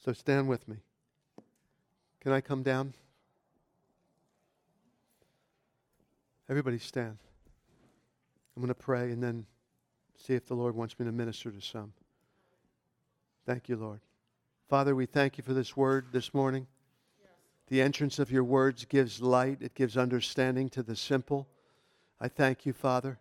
So stand with me. Can I come down? Everybody stand. I'm going to pray and then see if the Lord wants me to minister to some. Thank you, Lord. Father, we thank you for this word this morning. The entrance of your words gives light. It gives understanding to the simple. I thank you, Father,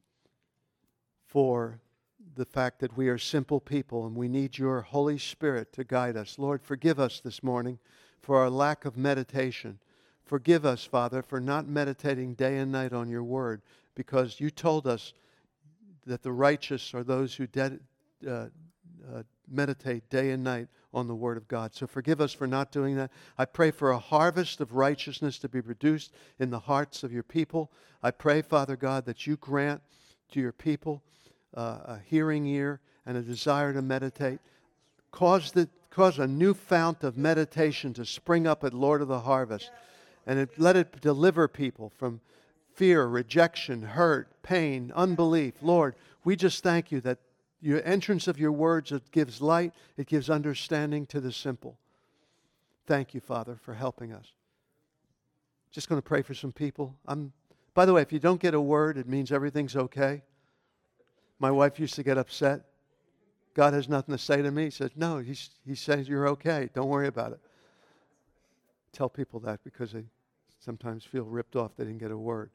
for the fact that we are simple people and we need your Holy Spirit to guide us. Lord, forgive us this morning for our lack of meditation. Forgive us, Father, for not meditating day and night on your word, because you told us that the righteous are those who de- uh, uh, meditate day and night on the word of God. So forgive us for not doing that. I pray for a harvest of righteousness to be produced in the hearts of your people. I pray, Father God, that you grant to your people uh, a hearing ear and a desire to meditate. Cause, the, cause a new fount of meditation to spring up at Lord of the Harvest. And it, let it deliver people from fear, rejection, hurt, pain, unbelief. Lord, we just thank you that your entrance of your words, it gives light, it gives understanding to the simple. Thank you, Father, for helping us. Just going to pray for some people. I'm, by the way, if you don't get a word, it means everything's okay. My wife used to get upset. God has nothing to say to me. He says, no, he's, he says you're okay. Don't worry about it. Tell people that because they sometimes feel ripped off they didn't get a word.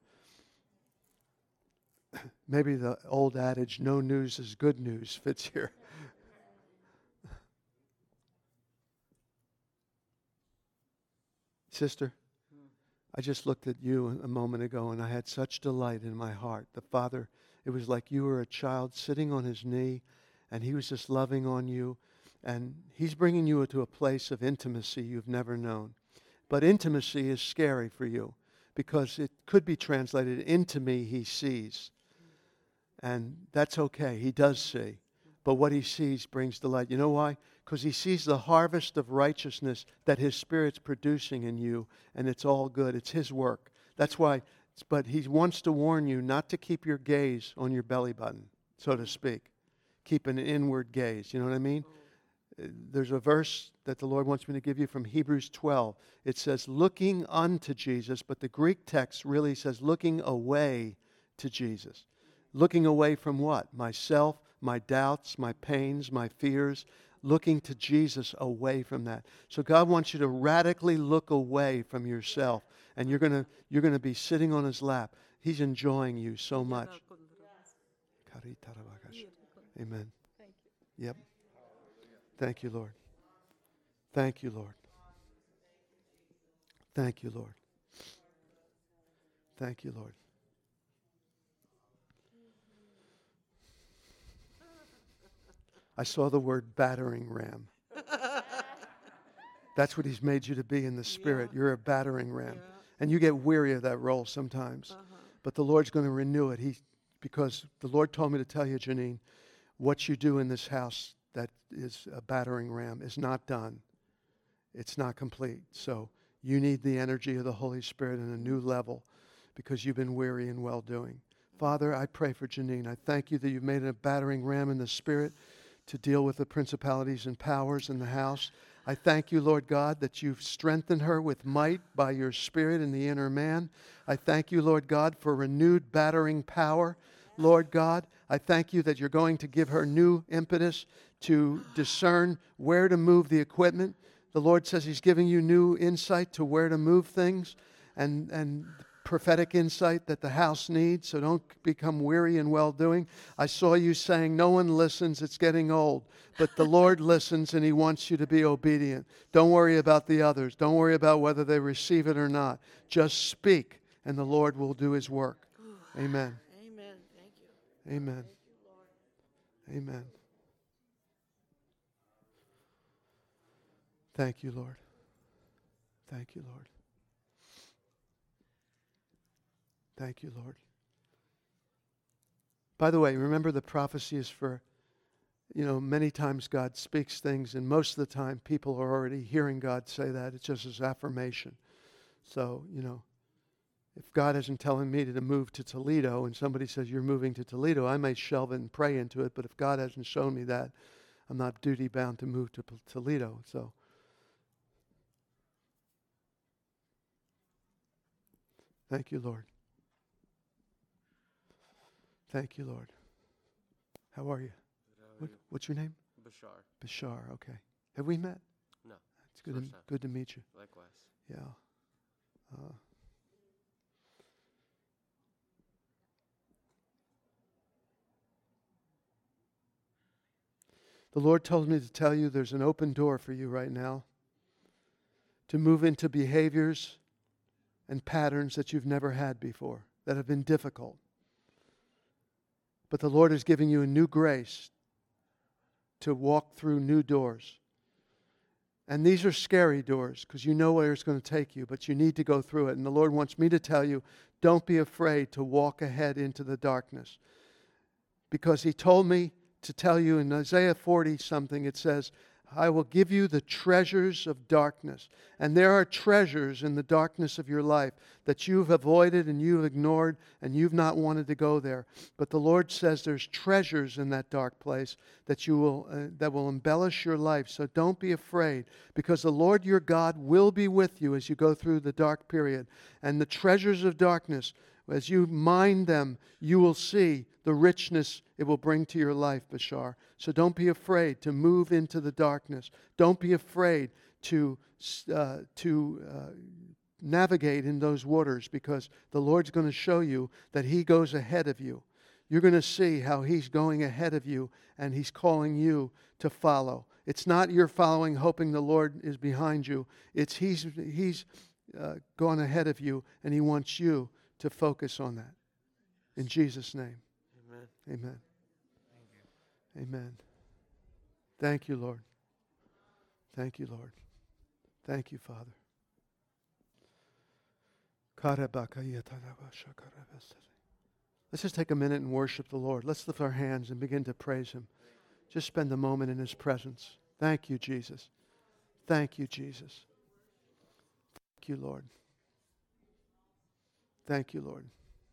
Maybe the old adage, no news is good news, fits here. Sister, I just looked at you a moment ago and I had such delight in my heart. The Father, it was like you were a child sitting on his knee and he was just loving on you. And he's bringing you to a place of intimacy you've never known. But intimacy is scary for you because it could be translated, into me he sees. And that's okay. He does see. But what he sees brings delight. You know why? Because he sees the harvest of righteousness that his Spirit's producing in you, and it's all good. It's his work. That's why, but he wants to warn you not to keep your gaze on your belly button, so to speak. Keep an inward gaze. You know what I mean? There's a verse that the Lord wants me to give you from Hebrews twelve. It says, looking unto Jesus, but the Greek text really says looking away to Jesus. Looking away from what? Myself, my doubts, my pains, my fears. Looking to Jesus away from that. So God wants you to radically look away from yourself. And you're going to you're going to be sitting on his lap. He's enjoying you so much. Amen. Yep. Thank you, Lord. Thank you, Lord. Thank you, Lord. Thank you, Lord. I saw the word battering ram. That's what he's made you to be in the Spirit. Yeah. You're a battering ram. Yeah. And you get weary of that role sometimes. Uh-huh. But the Lord's going to renew it. He, because the Lord told me to tell you, Janine, what you do in this house that is a battering ram is not done. It's not complete. So you need the energy of the Holy Spirit in a new level because you've been weary in well-doing. Father, I pray for Janine. I thank you that you've made it a battering ram in the Spirit to deal with the principalities and powers in the house. I thank you, Lord God, that you've strengthened her with might by your Spirit in the inner man. I thank you, Lord God, for renewed battering power. Lord God, I thank you that you're going to give her new impetus to discern where to move the equipment. The Lord says he's giving you new insight to where to move things and, and prophetic insight that the house needs, so don't become weary in well-doing. I saw you saying, no one listens, it's getting old. But the Lord listens and he wants you to be obedient. Don't worry about the others. Don't worry about whether they receive it or not. Just speak and the Lord will do his work. Amen. Amen. Thank you. Amen. Thank you, Lord. Amen. Thank you, Lord. Thank you, Lord. Thank you, Lord. By the way, remember the prophecy is for, you know, many times God speaks things, and most of the time people are already hearing God say that. It's just his affirmation. So, you know, if God isn't telling me to move to Toledo and somebody says you're moving to Toledo, I may shelve it and pray into it, but if God hasn't shown me that, I'm not duty bound to move to P- Toledo. So thank you, Lord. Thank you, Lord. How are you? What, what's your name? Bashar. Bashar. Okay. Have we met? No. It's good. To, First time. good to meet you. Likewise. Yeah. Uh, the Lord told me to tell you there's an open door for you right now to move into behaviors and patterns that you've never had before, that have been difficult. But the Lord is giving you a new grace to walk through new doors. And these are scary doors because you know where it's going to take you, but you need to go through it. And the Lord wants me to tell you, don't be afraid to walk ahead into the darkness. Because He told me to tell you in Isaiah forty something, it says, I will give you the treasures of darkness. And there are treasures in the darkness of your life that you've avoided and you've ignored and you've not wanted to go there. But the Lord says there's treasures in that dark place that you will uh, that will embellish your life. So don't be afraid, because the Lord your God will be with you as you go through the dark period. And the treasures of darkness, as you mine them, you will see the richness it will bring to your life, Bashar. So don't be afraid to move into the darkness. Don't be afraid to, uh, to uh, navigate in those waters, because the Lord's going to show you that He goes ahead of you. You're going to see how He's going ahead of you and He's calling you to follow. It's not you're following hoping the Lord is behind you. It's He's, he's uh, gone ahead of you, and He wants you to focus on that. In Jesus' name. Amen. Amen. Amen. Thank you, Lord. Thank you, Lord. Thank you, Father. Let's just take a minute and worship the Lord. Let's lift our hands and begin to praise Him. Just spend a moment in His presence. Thank you, Jesus. Thank you, Jesus. Thank you, Lord. Thank you, Lord.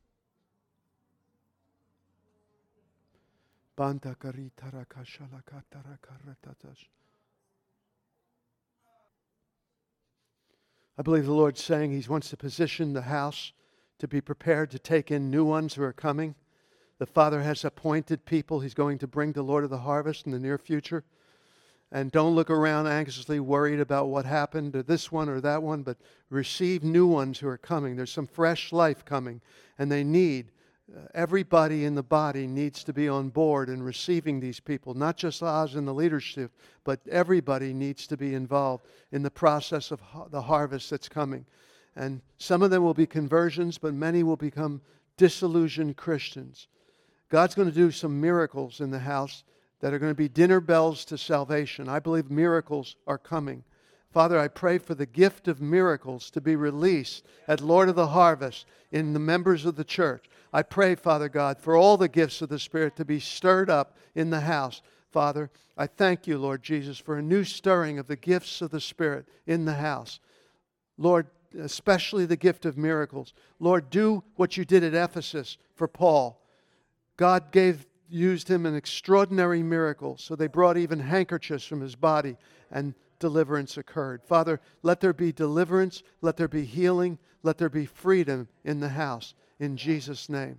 I believe the Lord's saying He wants to position the house to be prepared to take in new ones who are coming. The Father has appointed people He's going to bring to Lord of the Harvest in the near future. And don't look around anxiously worried about what happened to this one or that one, but receive new ones who are coming. There's some fresh life coming, and they need, uh, everybody in the body needs to be on board in receiving these people. Not just Oz in the leadership, but everybody needs to be involved in the process of ha- the harvest that's coming. And some of them will be conversions, but many will become disillusioned Christians. God's going to do some miracles in the house that are going to be dinner bells to salvation. I believe miracles are coming. Father, I pray for the gift of miracles to be released at Lord of the Harvest in the members of the church. I pray, Father God, for all the gifts of the Spirit to be stirred up in the house. Father, I thank you, Lord Jesus, for a new stirring of the gifts of the Spirit in the house. Lord, especially the gift of miracles. Lord, do what you did at Ephesus for Paul. God gave used him in extraordinary miracles. So they brought even handkerchiefs from his body, and deliverance occurred. Father, let there be deliverance, let there be healing, let there be freedom in the house. In Jesus' name.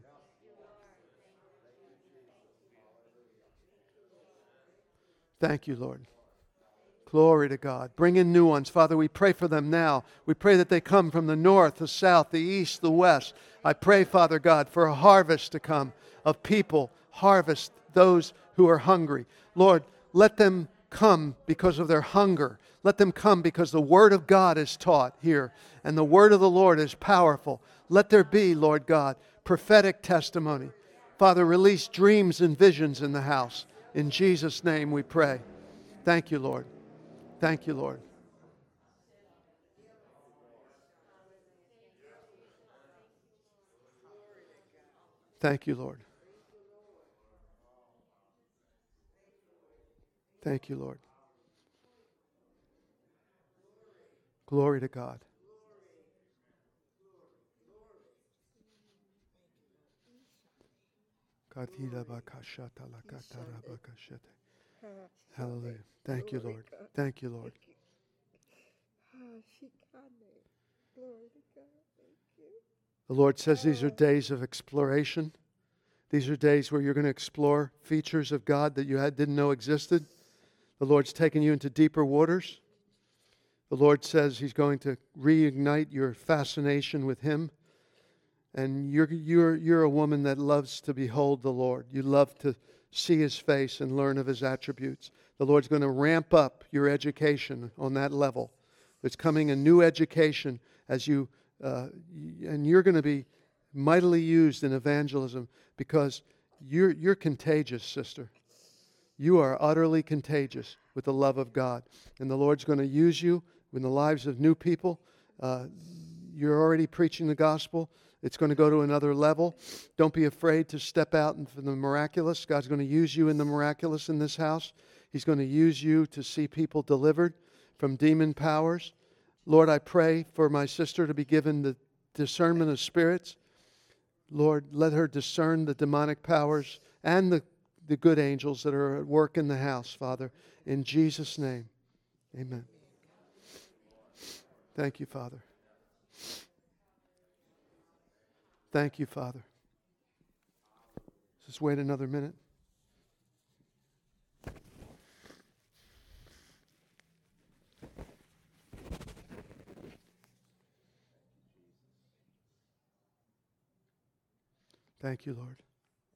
Thank you, Lord. Glory to God. Bring in new ones. Father, we pray for them now. We pray that they come from the north, the south, the east, the west. I pray, Father God, for a harvest to come of people. Harvest those who are hungry. Lord, let them come because of their hunger. Let them come because the Word of God is taught here, and the Word of the Lord is powerful. Let there be, Lord God, prophetic testimony. Father, release dreams and visions in the house. In Jesus' name we pray. Thank you, Lord. Thank you, Lord. Thank you, Lord. Thank you, Lord. Glory to God. Hallelujah. Thank you, Lord. Thank you, Lord. Glory to God. Thank you. The Lord says these are days of exploration. These are days where you're going to explore features of God that you had, didn't know existed. The Lord's taking you into deeper waters. The Lord says He's going to reignite your fascination with Him. And you're, you're, you're a woman that loves to behold the Lord. You love to see His face and learn of His attributes. The Lord's going to ramp up your education on that level. There's coming a new education as you, uh, and you're going to be mightily used in evangelism because you're, you're contagious, sister. You are utterly contagious with the love of God. And the Lord's going to use you in the lives of new people. Uh, you're already preaching the gospel. It's going to go to another level. Don't be afraid to step out into the miraculous. God's going to use you in the miraculous in this house. He's going to use you to see people delivered from demon powers. Lord, I pray for my sister to be given the discernment of spirits. Lord, let her discern the demonic powers and the, the good angels that are at work in the house, Father. In Jesus' name, amen. Thank you, Father. Thank you, Father. Just wait another minute. Thank you, Lord.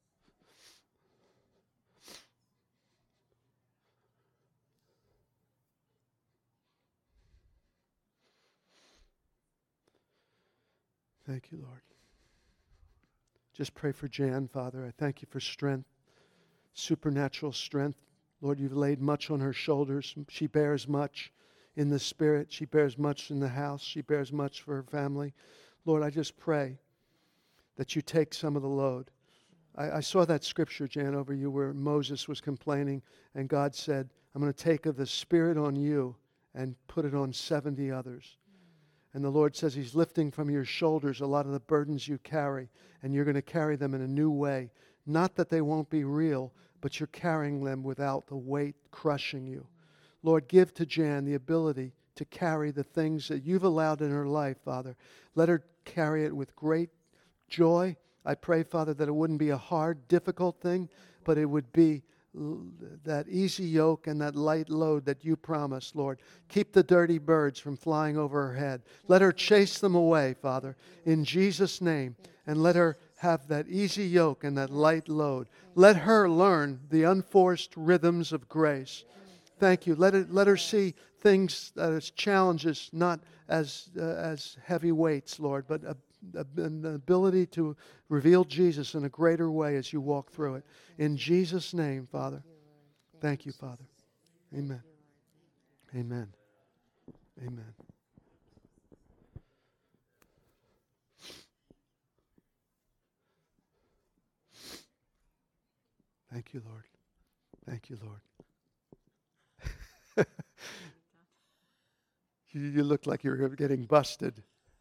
Thank you, Lord. Just pray for Jan, Father. I thank you for strength, supernatural strength. Lord, you've laid much on her shoulders. She bears much in the Spirit. She bears much in the house. She bears much for her family. Lord, I just pray that you take some of the load. I, I saw that scripture, Jan, over you where Moses was complaining and God said, I'm going to take of the Spirit on you and put it on seventy others. And the Lord says He's lifting from your shoulders a lot of the burdens you carry, and you're going to carry them in a new way. Not that they won't be real, but you're carrying them without the weight crushing you. Lord, give to Jan the ability to carry the things that you've allowed in her life, Father. Let her carry it with great joy. I pray, Father, that it wouldn't be a hard, difficult thing, but it would be that easy yoke and that light load that you promised, Lord. Keep the dirty birds from flying over her head. Let her chase them away, Father, in Jesus' name. And let her have that easy yoke and that light load. Let her learn the unforced rhythms of grace. Thank you. Let it, let her see things as challenges, not as, uh, as heavy weights, Lord, but a an ability to reveal Jesus in a greater way as you walk through it. In Jesus' name, Father. Thank you, Father. Amen. Amen. Amen. Thank you, Lord. Thank you, Lord. you, you look like you're getting busted.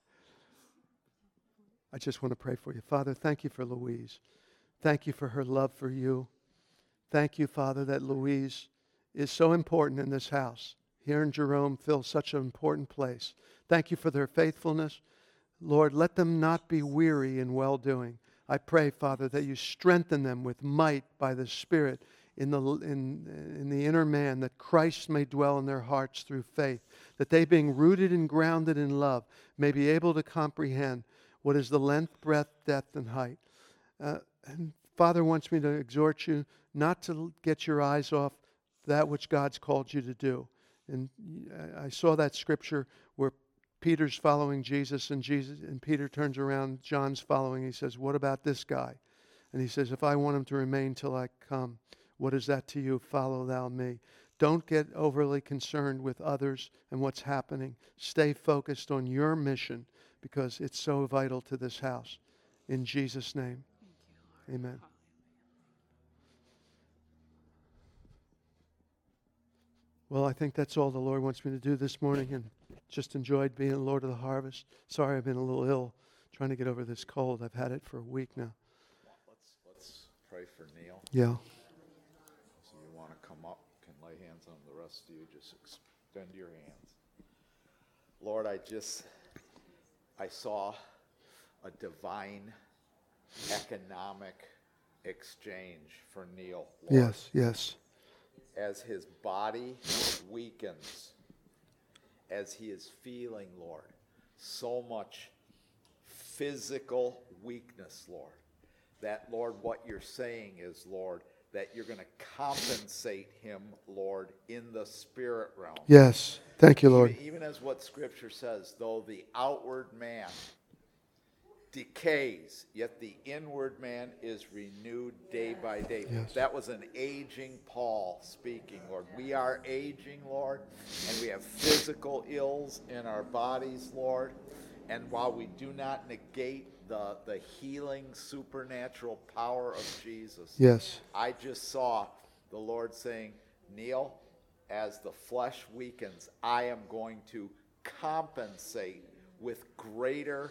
I just want to pray for you. Father, thank you for Louise. Thank you for her love for you. Thank you, Father, that Louise is so important in this house. Here in Jerome fills such an important place. Thank you for their faithfulness. Lord, let them not be weary in well-doing. I pray, Father, that you strengthen them with might by the Spirit in the, in, in the inner man, that Christ may dwell in their hearts through faith, that they, being rooted and grounded in love, may be able to comprehend what is the length, breadth, depth, and height. Uh, and Father wants me to exhort you not to get your eyes off that which God's called you to do. And I saw that scripture where Peter's following Jesus, and Jesus and Peter turns around, John's following. He says, what about this guy? And he says, if I want him to remain till I come, what is that to you? Follow thou me. Don't get overly concerned with others and what's happening. Stay focused on your mission, because it's so vital to this house. In Jesus' name, amen. Well, I think that's all the Lord wants me to do this morning, and just enjoyed being Lord of the Harvest. Sorry I've been a little ill, trying to get over this cold. I've had it for a week now. Let's, let's pray for Neil. Yeah. So you want to come up? rest of you just extend your hands. Lord, I just, I saw a divine economic exchange for Neil, Lord. Yes, yes. As his body weakens, as he is feeling, Lord, so much physical weakness, Lord, that, Lord, what you're saying is, Lord, that you're going to compensate him, Lord, in the spirit realm. Yes. Thank you, Lord. Even, even as what Scripture says, though the outward man decays, yet the inward man is renewed day by day. Yes. That was an aging Paul speaking, Lord. We are aging, Lord, and we have physical ills in our bodies, Lord. And while we do not negate the, the healing supernatural power of Jesus, Yes. I just saw the Lord saying, Neil, as the flesh weakens, I am going to compensate with greater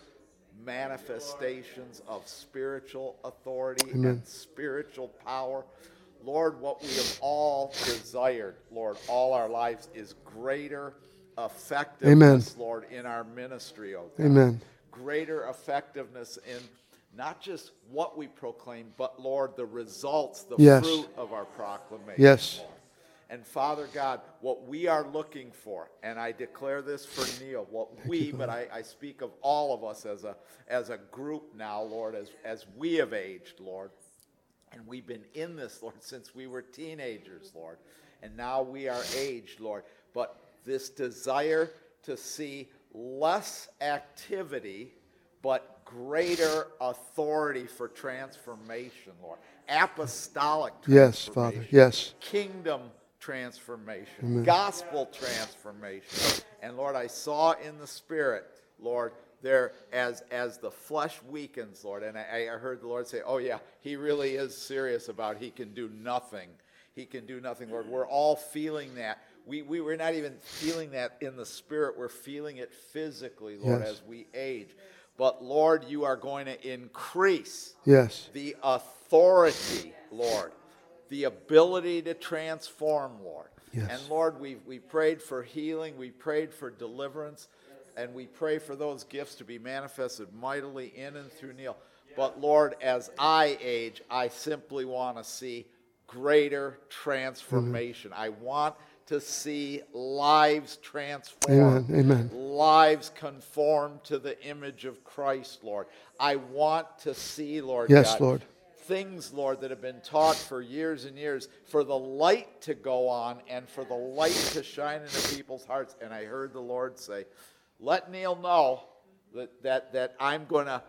manifestations of spiritual authority Amen. and spiritual power. Lord, what we have all desired, Lord, all our lives is greater effectiveness, Amen. Lord, in our ministry, oh God. Amen. Greater effectiveness in not just what we proclaim, but, Lord, the results, the Yes. fruit of our proclamation, Yes. Lord. And Father God, what we are looking for, and I declare this for Neil, what we, but I, I speak of all of us as a as a group now, Lord, as, as we have aged, Lord. And we've been in this, Lord, since we were teenagers, Lord. And now we are aged, Lord. But this desire to see less activity, but greater authority for transformation, Lord. Apostolic Yes, transformation. Father. Yes. Kingdom transformation. Amen. Gospel transformation. And Lord, I saw in the Spirit, Lord, there as as the flesh weakens, Lord, and I, I heard the Lord say, oh yeah, he really is serious about he can do nothing. He can do nothing, Lord. We're all feeling that. We, we we're not even feeling that in the Spirit. We're feeling it physically, Lord, Yes. as we age. But Lord, you are going to increase Yes. the authority, Lord, the ability to transform, Lord. Yes. And Lord, we we prayed for healing, we prayed for deliverance, and we pray for those gifts to be manifested mightily in and through Neil. But Lord, as I age, I simply want to see greater transformation. Mm-hmm. I want to see lives transformed, Amen. Amen. lives conformed to the image of Christ, Lord. I want to see, Lord Yes, God, Lord. things, Lord, that have been taught for years and years, for the light to go on and for the light to shine into people's hearts. And I heard the Lord say, let Neil know that, that, that I'm going to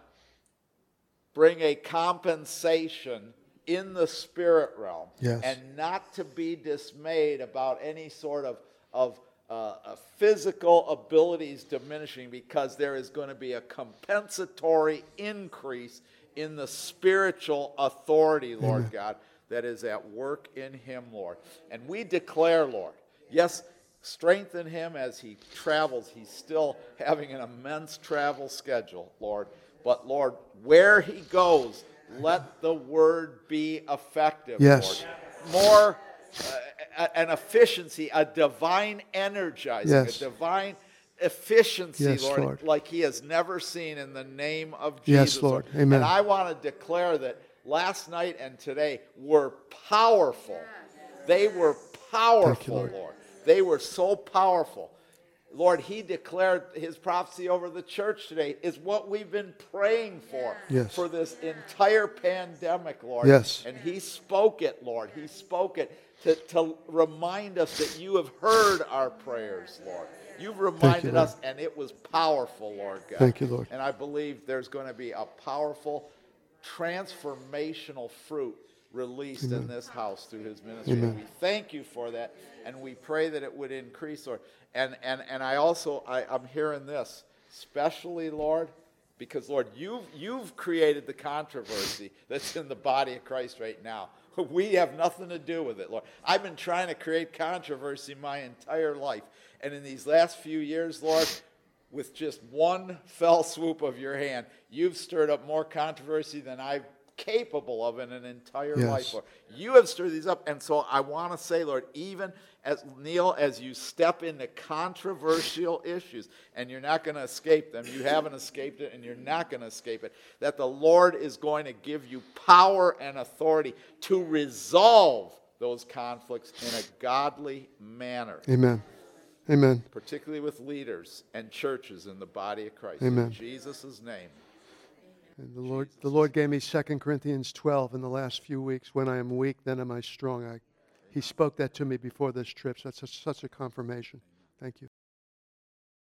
bring a compensation in the spirit realm, yes. and not to be dismayed about any sort of, of uh, uh, physical abilities diminishing, because there is going to be a compensatory increase in the spiritual authority, Lord Amen. God, that is at work in him, Lord. And we declare, Lord, yes, strengthen him as he travels. He's still having an immense travel schedule, Lord. But, Lord, where he goes, let the word be effective, yes. Lord. More uh, an efficiency, a divine energizing, yes. a divine efficiency, yes, Lord, Lord, like he has never seen in the name of Jesus. Yes, Lord. Lord. Amen. And I want to declare that last night and today were powerful. They were powerful, you, Lord. Lord. They were so powerful. Lord, he declared his prophecy over the church today is what we've been praying for, yes. for this entire pandemic, Lord. Yes. And he spoke it, Lord. He spoke it to, to remind us that you have heard our prayers, Lord. You've reminded you, us, and it was powerful, Lord God. Thank you, Lord. And I believe there's going to be a powerful transformational fruit released Amen. in this house through his ministry. Amen. And we thank you for that, and we pray that it would increase, Lord. And and and I also I, I'm hearing this, especially, Lord, because Lord, you've you've created the controversy that's in the body of Christ right now. We have nothing to do with it, Lord. I've been trying to create controversy my entire life, and in these last few years, Lord, with just one fell swoop of your hand, you've stirred up more controversy than I've capable of in an entire Yes. life, Lord. You have stirred these up. And so I want to say, Lord, even as Neil, as you step into controversial issues, and you're not going to escape them, you haven't escaped it, and you're not going to escape it, that the Lord is going to give you power and authority to resolve those conflicts in a godly manner. Amen. Amen. Particularly with leaders and churches in the body of Christ. Amen. In Jesus' name. And the Lord, the Lord gave me Second Corinthians twelve in the last few weeks. When I am weak, then am I strong. I, he spoke that to me before this trip. So that's a, such a confirmation. Thank you.